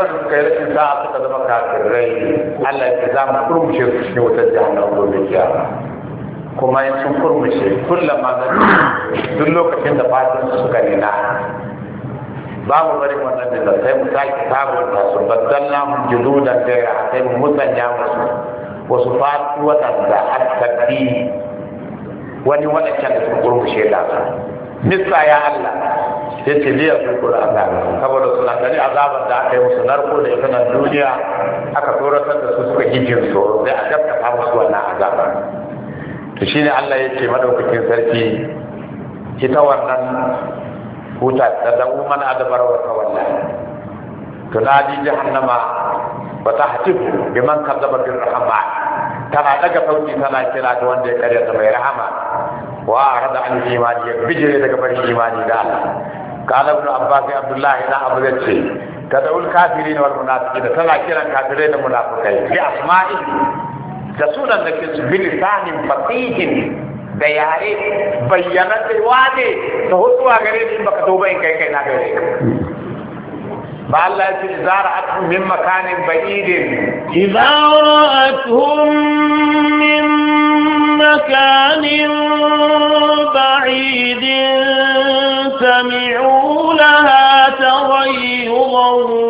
Allah ya zama kurmushe su cikin wutar jahannam gobe kiyama kuma in sun kurmushe kullum ma duk lokacin da fatan suka nina ba mu bari wannan da sai mu sake sabunta su baddalna mu juludan gaira sai mu musanya musu wasu fatu waɗanda attaqi wani waɗancan da suka kurmushe da su nisa ya Allah ya ce liya su kula da saboda suna gani azabar da aka yi musu narko da ita nan duniya aka tsoratar da su suka hijin tsoro sai a dabta musu wannan azabar to shine Allah ya ce madaukakin sarki ita wannan huta ta da man adabara wa tawalla tunadi jahannama wa tahtifu biman kadzaba bir rahman tana daga sauki tana kira da wanda ya karyata mai rahama wa arada an imani ya bijire daga barin imani da Allah قال ابن عباس عبد الله بن عباس yace tad'ul kafirin wal munafiqin tana kiran kafirai da munafikai bi asma'i da sunan da ke su bilisanin fasihin da yare bayyana da wane da hutuwa gare ni baka to bai kai kai na gare ka ba Allah ya ce zara'atuhum min makanin ba'idin idza ra'atuhum min makanin ba'idin سمعوا لها تغيظا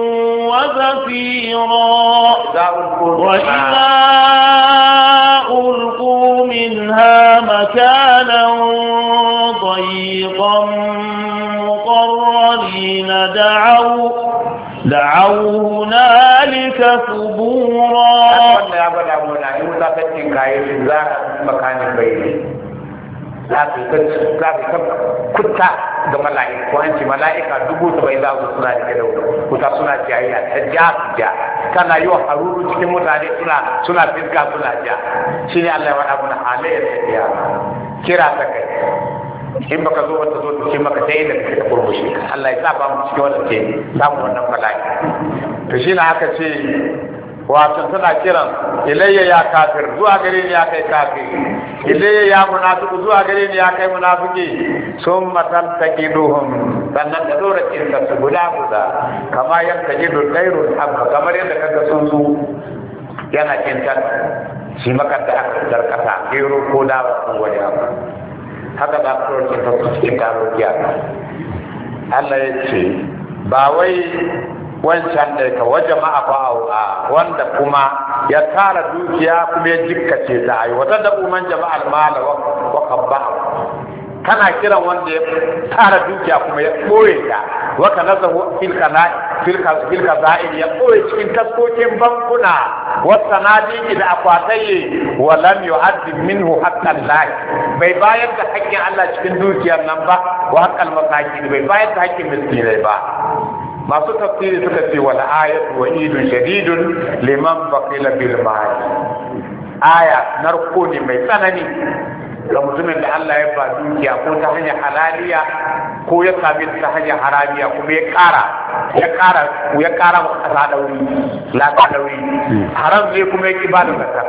وزفيرا وإذا ألقوا منها مكانا ضيقا مقرنين دعوا دعوا هنالك ثبورا za su kuta ga mala'iku an ce mala'ika dubu sabai za su suna da da kuta suna jayayya ta ja su ja kana yi wa haruru cikin mutane suna suna fiska suna ja shi ne Allah ya wada mana halayyar tafiya kira ta kai in baka zo wata zo ta ce maka ta yi da kake kurbushe Allah ya sa ba mu cikin wannan ke samu wannan mala'ika to shi ne aka ce wato tana kiran ilayya ya kafir zuwa gare ni ya kai kafir ilayya ya munafiku zuwa gare ni ya kai munafiki sun matan taqiduhum sannan da dora kinta su guda guda kama yadda jidu dairul habba kamar yadda kaga sun su yana kinta shi makanta aka tarkata gero ko da ba wani abu haka ba ko kinta su cikin tarokiya Allah ya ce ba wai wancan da ka waje ma'afa wanda kuma ya tara dukiya kuma ya jikkace da ayi wata da umman jama'al mala wa qabba kana kiran wanda ya tara dukiya kuma ya boye ta wa kanazahu fil kana fil fil kazair ya boye cikin taskokin bankuna wa sanadiki da akwataye wa lam yu'addi minhu haqqan Allah bai bayar da haƙƙin Allah cikin dukiyar nan ba wa haqqal masakin bai bayar da haƙƙin miskinai ba masu tafsiri suka ce wal ayatu wa'idun shadidun liman baqila bil mal aya narko ne mai tsanani ga mutumin da Allah ya ba dukiya ko ta hanyar halaliya ko ya sami ta hanyar haramiya kuma ya kara ya kara ya kara kasa dauri la ka dauri haram ne kuma ya ibada zakka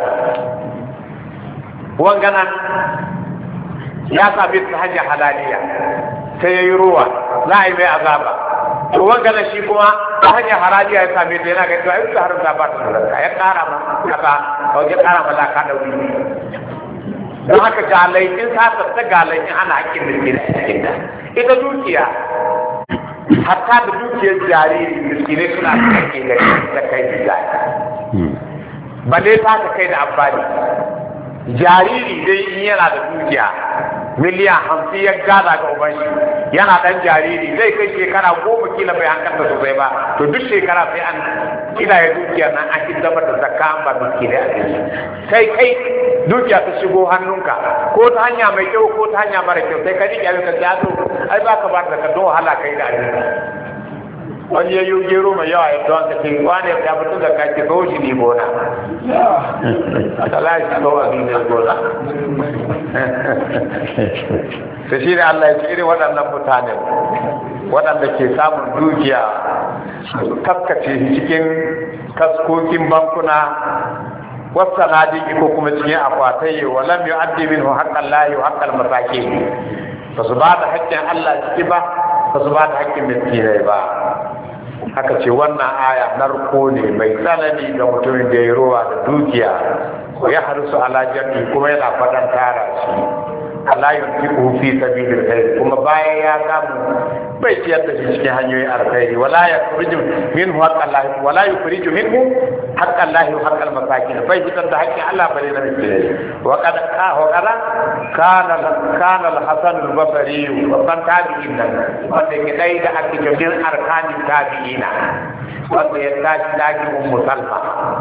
wangana ya sami ta hanyar halaliya sai yayi ruwa za a yi mai azaba to wanga da shi kuma ta hanyar haraji ya same ta yana ga cewa in har da ba ta da ya kara ma kaza ko ya kara ma da ka dauri don haka galai in sa ta galai in ana hakkin miskin cikin da ita dukiya hatta da dukiyar jariri miskinai suna kake da da kai da jari balle ta ta kai da abbali jariri dai in yana da dukiya miliyan hamsin ya gada ga uban shi yana dan jariri zai kai shekara goma kila bai hankalta sosai ba to duk shekara sai an kila ya dukiya nan an ki zama da zakka an ba duki da abinci sai kai dukiya ta shigo hannunka ko ta hanya mai kyau ko ta hanya mara kyau sai ka rike abin ka ya zo ai ba ka ba da ka don wahala kai da abinci wani ya yi gero mai yawa ya tuwon ka ce wane ya fito da kake kawo shi ne gona Allah shi kawo abin da gona ta shi ne Allah ya ce irin waɗannan mutanen waɗanda ke samun dukiya kaskace cikin kaskokin bankuna wasu nadiki ko kuma cikin akwatai wa lam yu'addi minhu haqqan lahi wa haqqal masakin ba su ba da haƙƙin Allah ciki ba ba su ba da haƙƙin miskinai ba haka ce wannan aya narko ne mai tsanani ga mutumin da ya rowa da dukiya ko ya harsu ala jami kuma yana faɗan tara shi ala yunfiqu fi sabilil khair kuma bayan ya samu bai ciyar da shi cikin hanyoyin alkhairi wala yukhriju minhu haqqan lahi wala yukhriju minhu haqqan lahi wa haqqal masakin bai fitar da haƙƙin Allah bare na miskinai wa qad wa qad kana kana al-hasan al-basri wa kan tabi'in nan wanda ke dai da ake cikin arkanin tabi'ina wanda ya tashi daki ummu salma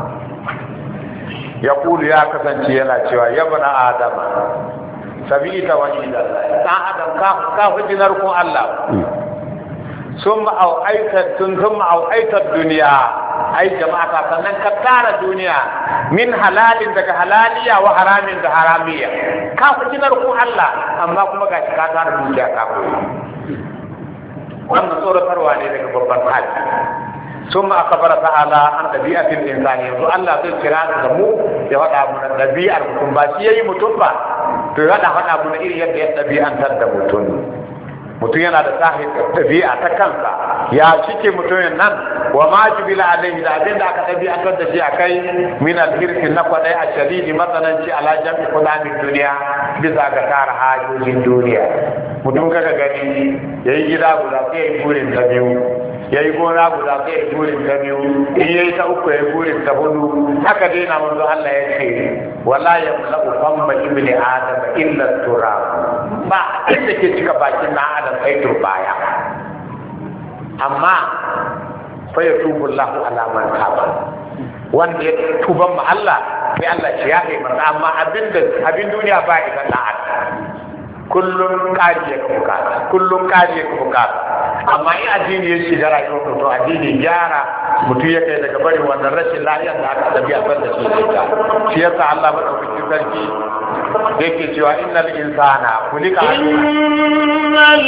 ya kulu ya kasance yana cewa ya bana adama sabita wani da dan adam ka ka hujinar kun Allah sun au aitat tun thumma au aitat duniya ai jama'a ka sannan ka tara duniya min halalin daga halaliya wa haramin da haramiya ka hujinar kun Allah amma kuma ga ka tara duniya ka koyi wannan tsoratarwa ne daga babban hali ثم أخبر تعالى عن طبيعة الإنسان يقول الله ذو كرام دمو يهدا من الطبيعة المتنباشية متنبا تهدا هدا من إيريا الطبيعة تدمتون mutum yana da sahi tabi'a ta kansa ya cike mutumin nan wa ma jibila alaihi da abin da aka tabi'antar da shi akai min al-hirsi na kwadai a shadidi matsananci ala jam'i kudamin duniya bisa ga tara hajojin duniya mutum kaga gani yayi gida guda sai yayi burin ta biyu yayi gona guda sai yayi burin ta biyu in yayi ta uku yayi burin ta hudu haka dai na manzo Allah ya ce wala yamla'u famma ibni adam illa turab ba inda ke cika bakin na adam sai turbaya amma fa yatubu Allahu ala man taba wanda ya tuban ma Allah sai Allah ya yi masa amma abinda abin duniya ba idan na adam kullum kariye ka bukata kullum kariye ka bukata amma in addini ya shiga rayuwar to addini gyara mutum ya kai daga barin wannan rashin lafiyar da aka tabi'a da shi ne ta shi yasa Allah madaukakin sarki yake cewa innal insana khuliqa innal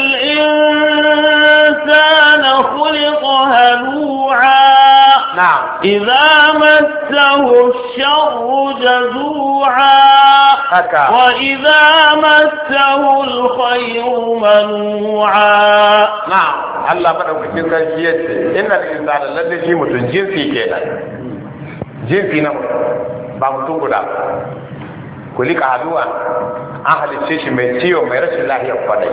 insana khuliqa halu'a na'am idza massahu ash-sharru jazu'a haka wa idza massahu al-khayru manu'a na'am Allah madaukakin sarki yace innal insana lalle shi mutum jinsi kenan jinsi na ba mutum guda kulika haduwa an halicce shi mai ciwo mai rashin lahiyar kwadai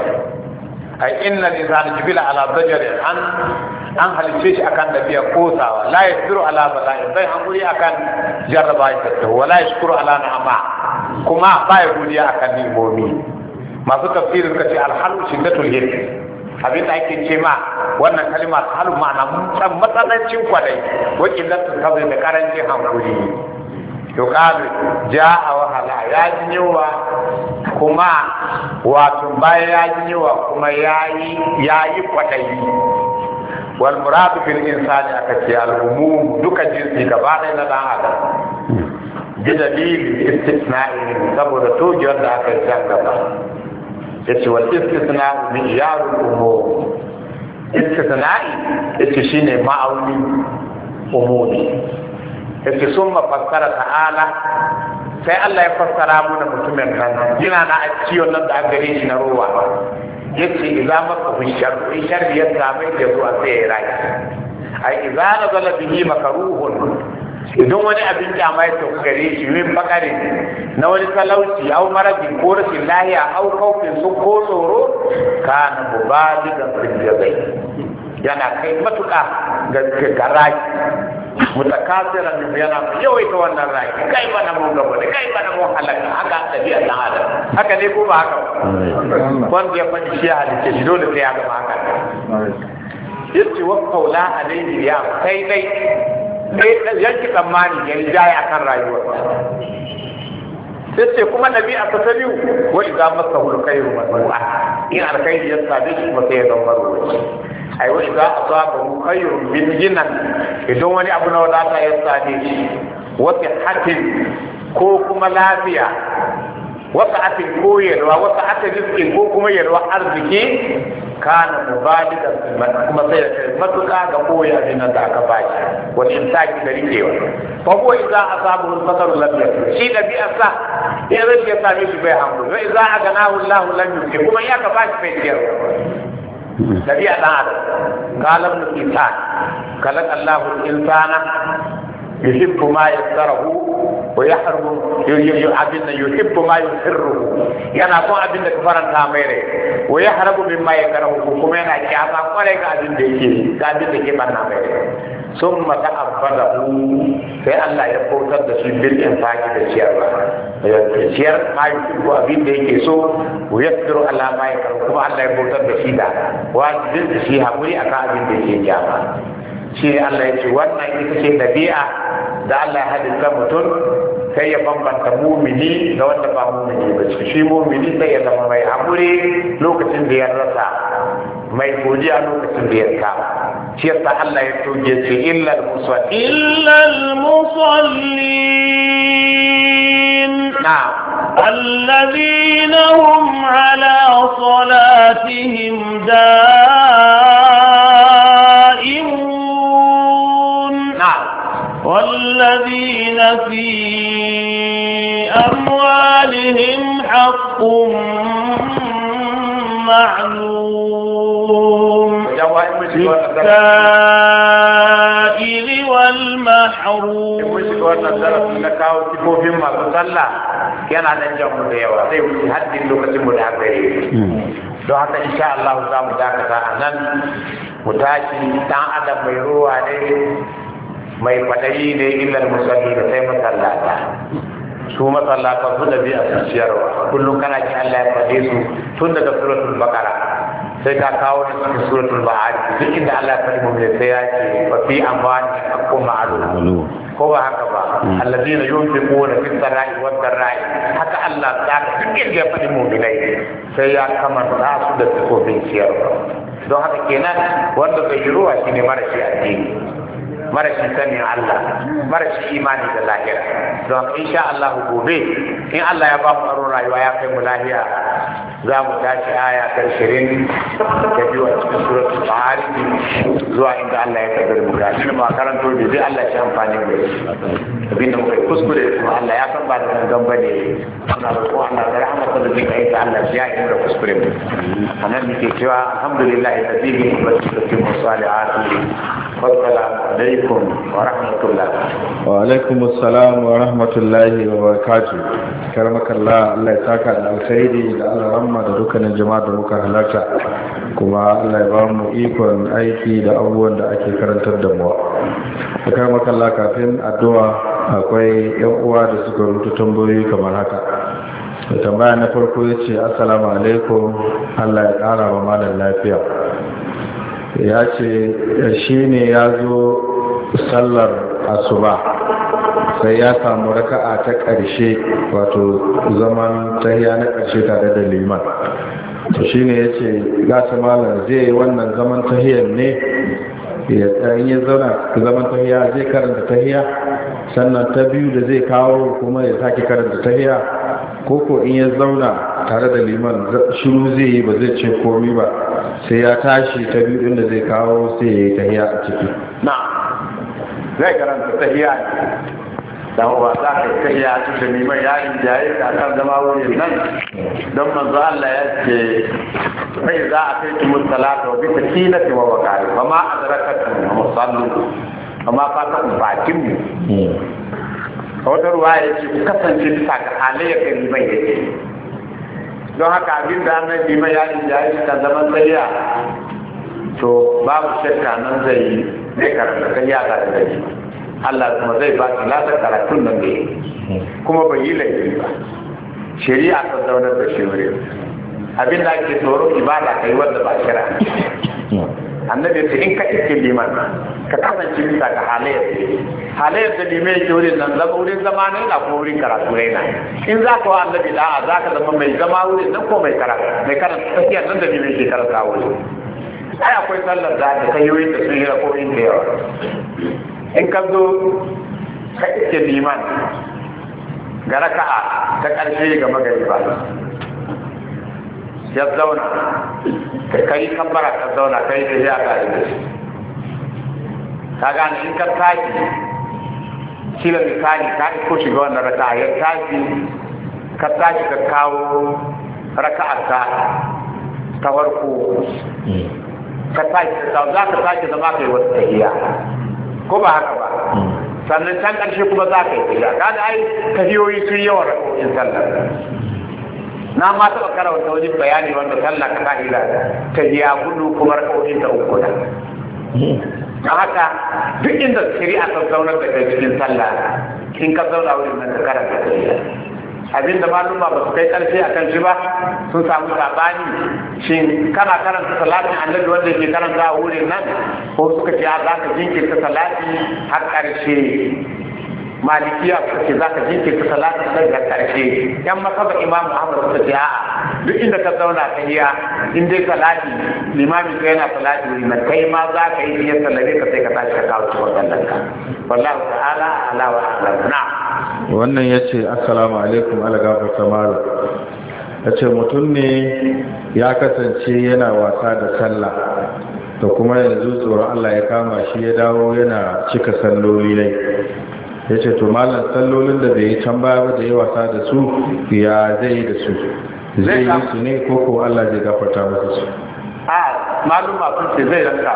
ai inna lisan jibila ala zajari an an halicce shi akan dabiya kosawa la yasbiru ala bala'i bai hankuri akan jarraba ta wala yashkuru ala na'ama kuma bai godiya akan nimomi masu tafsirin kace alhalu shiddatul hirk abin da ake ce ma wannan kalma halu ma'ana mun matsanancin kwadai wakilatu kabai da karancin hankuri yuqalu jaa wahala ya jinyewa kuma wato bayan ya jinyewa kuma yayi yayi kwadayi wal murad bil insani aka ce al umum duka jinsi gaba ɗaya na dan adam bi dalili istisna'i saboda tojiyar da aka yi can gaba yace wal istisna min yarul umum istisna'i yace shine ma'auni umumi yake sun mafassara ta'ala sai Allah ya fassara mana mutumin nan yana na ciwon nan da aka gare shi na ruwa yace idza maka bishar bishar ya same da zuwa sai ya rai ai idza nazala bihi makruhun idan wani abin kyama ya tauka gare shi min bakari na wani talauci au maradi ko rashin lahiya au kaufin su ko tsoro kana mubaligan fil yana kai matuƙa ga garaki mutakasiran yana yawaita wannan rai kai bana mun gaba da kai bana mun halaka haka tabi'a dan adam haka ne ko ba haka wanda ya faɗi shi halice shi dole sai ya gaba haka yace wa qawla alayhi ya kai dai dai yanki tsammani ya jaya akan rayuwar sai kuma nabi'a ta biyu wa idza masahu alkhairu mad'a in alkhairi ya sabe shi ba sai ya zama ruwa ai wa idza asabahu khayrun min jinan idan wani abu na wadata ya same shi wa sihhatin ko kuma lafiya wata atin ko yalwa wata atin rizkin ko kuma yalwa arziki kana mubaligan kuma sai da matuka ga koya din da aka baki wani intaki da rikewa fa ko idza asabu al-faqr lam yakun shi da bi asa ya zai ya same shi bai hankali wa idza aganahu Allah lam yukti kuma ya ka baki bai tiyar da bi Allah qala ibn insan kala Allah al-insana yuhibbu ma yakrahu wa yahrumu abin da yuhibbu ma yusirru yana son abin da ka faranta mai rai wa yahrumu mimma yakrahu kuma yana kyama kwarai ga abin da yake ga abin da ke banna mai rai summa ta'abbadahu sai Allah ya bautar da shi bil infaqi da ciyarwa ya ciyar ma yuhibbu abin da yake so wa yasiru ala ma yakrahu kuma Allah ya bautar da shi da wa din shi hakuri akan abin da yake kyama shi Allah ya ce wannan ita ce dabi'a da Allah ya halitta mutum sai ya bambanta mumini da wanda ba mumini ba shi mumini sai ya zama mai haƙuri lokacin da ya rasa mai godiya lokacin da ya kama shi yasa Allah ya toge ce illa al-musallin illa al-musallin na'am alladhina hum ala salatihim da'imun na'am والذين في أموالهم حق معلوم للسائل والمحروم yana nan jamu da yawa sai wuce haddin lokacin mu da aka yi don haka insha Allah za mu dakata a nan mu tashi dan adam mai ruwa ne mai kwadayi ne illal musalli da sai masallata su masallata su da biya su ciyarwa kullum kana ji Allah ya faɗe su tun daga suratul baqara sai ka kawo ni cikin suratul ba'ad duk inda Allah ya faɗi mu sai ya ce wa fi amwani haqqun ma'lum ko ba haka ba alladina yunfiquna fi sarai wa darai haka Allah ta duk inda ya faɗi mu'minai sai ya kamanta su da tsofin ciyarwa don haka kenan wanda zai yi ruwa shine marashi addini marashin sanin Allah marashin imani da lahira don insha Allah gobe in Allah ya ba mu aron rayuwa ya kai mu lahiya za mu tashi aya ta ashirin da biyu a cikin suratul Buhari zuwa inda Allah ya kaddara mu gashi mu karanto da dai Allah ya amfani da shi abinda muka kuskure kuma Allah ya san ba da gangan bane Allah ko Allah da rahmatu da zai kai Allah ya yi da kuskure mu anan muke cewa alhamdulillah alladhi bi barakatihi salihati wassalamu alaikum wa rahmatullah wa alaikum assalam wa rahmatullahi wa barakatuh karamakallah Allah ya saka da alkhairi da Allah rahma da dukkanin jama'a da muka halarta kuma Allah ya ba mu ikon aiki da abubuwan da ake karantar da mu karamakallah kafin addu'a akwai yan uwa da suka rubuta tambayoyi kamar haka tambaya na farko yace assalamu alaikum Allah ya kara wa malam lafiya ya ce shi ne ya zo sallar asuba sai ya samu raka'a ta ƙarshe wato zaman tahiya na ƙarshe tare da liman to shi ne ya ce gasa malar zai yi wannan zaman tahiyar ne ya tsaye zauna zaman tahiya zai karanta tahiya sannan ta biyu da zai kawo kuma ya sake karanta tahiya koko in ya zauna tare da liman shiru zai yi ba zai ce komi ba sai ya tashi ta biyu inda zai kawo sai ya yi tahiya a ciki na zai karanta tahiya dan uwa za ka yi tahiya su da liman yayin jaye da kan zama wurin nan don manzo Allah ya ce kai za a kai tumu salata wa bi sakinati wa waqari fa ma adrakatu musallu amma fa ta bakin mu a wata ruwa ya ce ku kasance bisa ga halayyar da liman yake don haka abin da annan liman ya yi jayi kan zaman tsariya to babu shakka nan zai yi zai karanta tsariya tare da shi Allah kuma zai ba shi lasar karatun nan ne kuma bai yi laifi ba shari'a ta zaunar da shi wuri abin da ake tsoro ibada kai wanda ba shira annabi ce in ka iske liman ka kasance bisa ga halayyar halayyar da limai yake wurin nan zama wurin zama ne na kuma wurin karatu ne na in za ka wa annabi da'a za ka zama mai zama wurin nan ko mai karatu mai karanta tafiyar nan da limai ke karanta wurin ai akwai sallar da ta kai yoyin da sun yi rako'in da yawa in ka zo ka iske liman ga raka'a ta ƙarshe ga magariba ya zauna ka kai kambara ka zauna kai da ya ka yi ka gane in ka tashi shi da misali ka ko shiga wannan raka'a ya tashi ka tashi ka kawo raka'ar ta ta farko ka tashi ka za ka tashi zama kai wata tahiya ko ba haka ba sannan can ƙarshe kuma za ka yi tafiya kada ai tafiyoyi sun yawan rako'in sallar na ma taɓa karanta wajen bayani wanda sallah ka ka'ida tafiya gudu kuma rako'in ta uku da don haka duk inda shari'a ta zaunar da kai cikin sallah in ka zauna wurin nan ka karanta tafiya abinda maluma ba su kai ƙarshe a kan shi ba sun samu sabani shin kana karanta salatin annabi wanda ke karanta a wurin nan ko suka ce za ka jinkirta salati har ƙarshe malikiya suka ce za ka jinkirta salatin annabi har ƙarshe yan masaba imam ahmad suka ce a'a duk inda ka zauna ka iya in dai salati limamin ka yana salati wurin nan kai ma za ka yi niyyar sallame ka sai ka tashi ka kawo cikin wannan ka wallahu ta'ala ala wa a'lam na wannan ya ce assalamu alaikum alagafarta mara ya ce mutum ne ya kasance yana wasa da sallah da kuma yanzu tsoron Allah ya kama shi ya dawo yana cika salloli ne ya ce to malam sallolin da bai yi can baya ba da ya wasa da su ya zai yi da su zai yi su ne ko ko Allah zai gafarta masa su a maluma sun ce zai ranka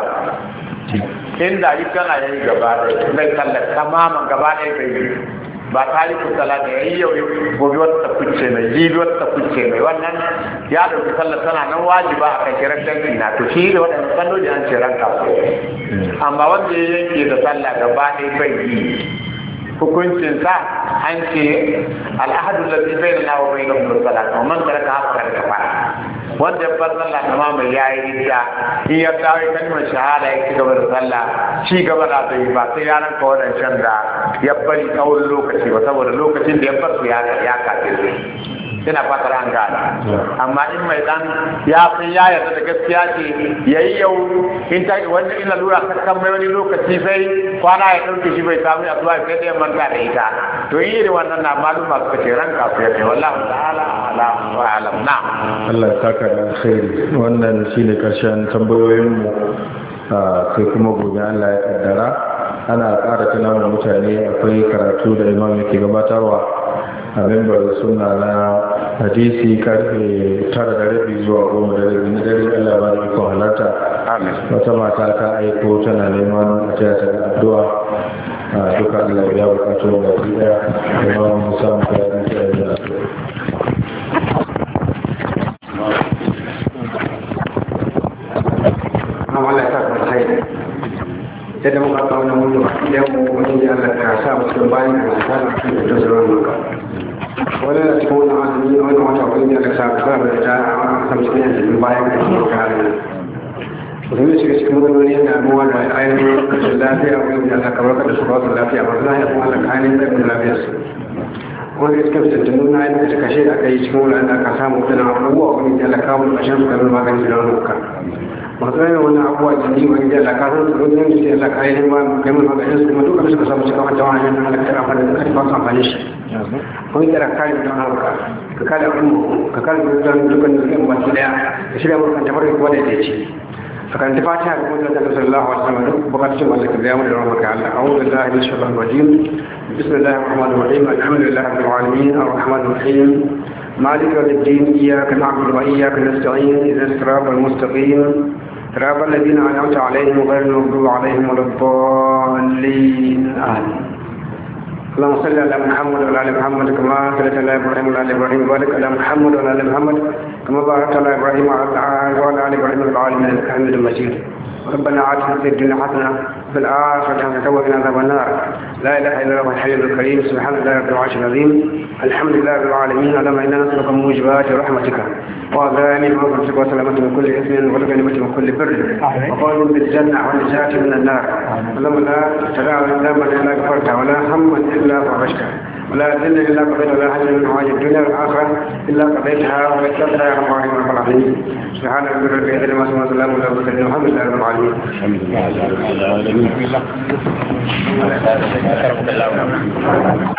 inda yi kana yayi gaba ɗaya zai sallar tamaman gaba ɗaya bai yi ba tarihin salata ya yi yau gobe wata kuce mai jibi wata kuce mai wannan ya dauki sallar tana nan wajiba a kan kiran dangi na to shi da waɗanda salloli an ce ranka so amma wanda ya yanke da sallah gaba ɗaya bai yi hukuncinsa an ce al'ahadu lalzi bai da nawa bai da kuma salata man taraka haka da kafa wanda ya bar sallah kama mai yayi rija in ya dawo kalmar shahada ya ci gaba da sallah ci gaba da bai ba sai ya ranka wadancan da ya bari tsawon lokaci ba saboda lokacin da ya bar su ya ya kafirce ina fatar an gane amma in mai dan ya san ya yarda da gaskiya ce yayi yau in ta wanda ina lura ka kan mai wani lokaci sai kwana ya dauke shi bai samu addu'a sai da manta da ita to yi irin wannan na maluma suka ce ranka su ya ce wallahi ta'ala ala wa alam na Allah ya saka da alkhairi wannan shine karshen tambayoyin mu sai kuma gobe Allah ya kaddara ana ƙara tunawa mutane akwai karatu da imam yake gabatarwa a membar suna na hadisi karfe tara da rabi zuwa goma da rabi na dare Allah ba da ikon halarta wata mata ta aiko tana neman a taya ta da addu'a a duka Allah ya bukatu da baki daya da ma musamman ta yi ta yi da yadda muka kawo na mutu idan mu wani da Allah ka sa mutum bayan da ta da cikin da zuwa muka wani da cikin wannan azumi wani wata wani da Allah ka sa da ta a kan cikin da bayan da ta kare mutum da shiga cikin wani yana abuwa da ainihin lafiya wani da Allah ka barka da su ba su lafiya ba za ya kuma Allah ka ainihin da lafiyar su wani da cikin fitattun na ainihin da kashe da aka yi cikin wani da aka samu tana abubuwa wani da Allah ka mu ƙarshen su kamar magani da wani muka masu yana wani abubuwa da ni wani da lakarar da rudin da ke lakarai ma kai mun maganin su kuma duka da suka samu cikin wata wani da halakar amfani da kai ba su amfani shi wani da kare da haka ka kare al'umma ka kare da dukkan da suke baki daya da shirya mulkan tabarai kuwa da ya ce فكان دفاعها بقول الله صلى الله عليه وسلم بقى تسمع لك اليوم رحمك الله أعوذ بالله من الشيطان الرجيم بسم الله الرحمن الرحيم الحمد لله رب العالمين الرحمن الرحيم مالك يوم الدين إياك نعبد وإياك نستعين إذا الصراط المستقيم صراط الذين أنعمت عليهم غير المغضوب عليهم ولا الضالين آمين اللهم صل على محمد وعلى ال محمد كما صليت على ابراهيم وعلى ال ابراهيم وبارك على محمد وعلى ال محمد كما باركت على ابراهيم وعلى ال ابراهيم في العالمين انك حميد مجيد ربنا آتنا في الدنيا حسنه وفي الاخره حسنه وقنا عذاب النار لا اله الا الله الحي الكريم سبحان الله رب العرش العظيم الحمد لله رب العالمين اللهم انا نسالك موجبات رحمتك وغانم مغفرتك وسلامة من كل اثم والغنيمة من كل بر وقول بالجنه والنجاة من النار اللهم لا تدع ذنبا الا غفرته ولا هما الا فرجته ولا ذل إلا قضيت ولا حاجة من حوائج الدنيا والآخرة إلا قضيتها ويسرتها يا رب العالمين رب العالمين سبحان ربك رب العزة عما يصفون وسلام على المرسلين والحمد لله رب العالمين الحمد لله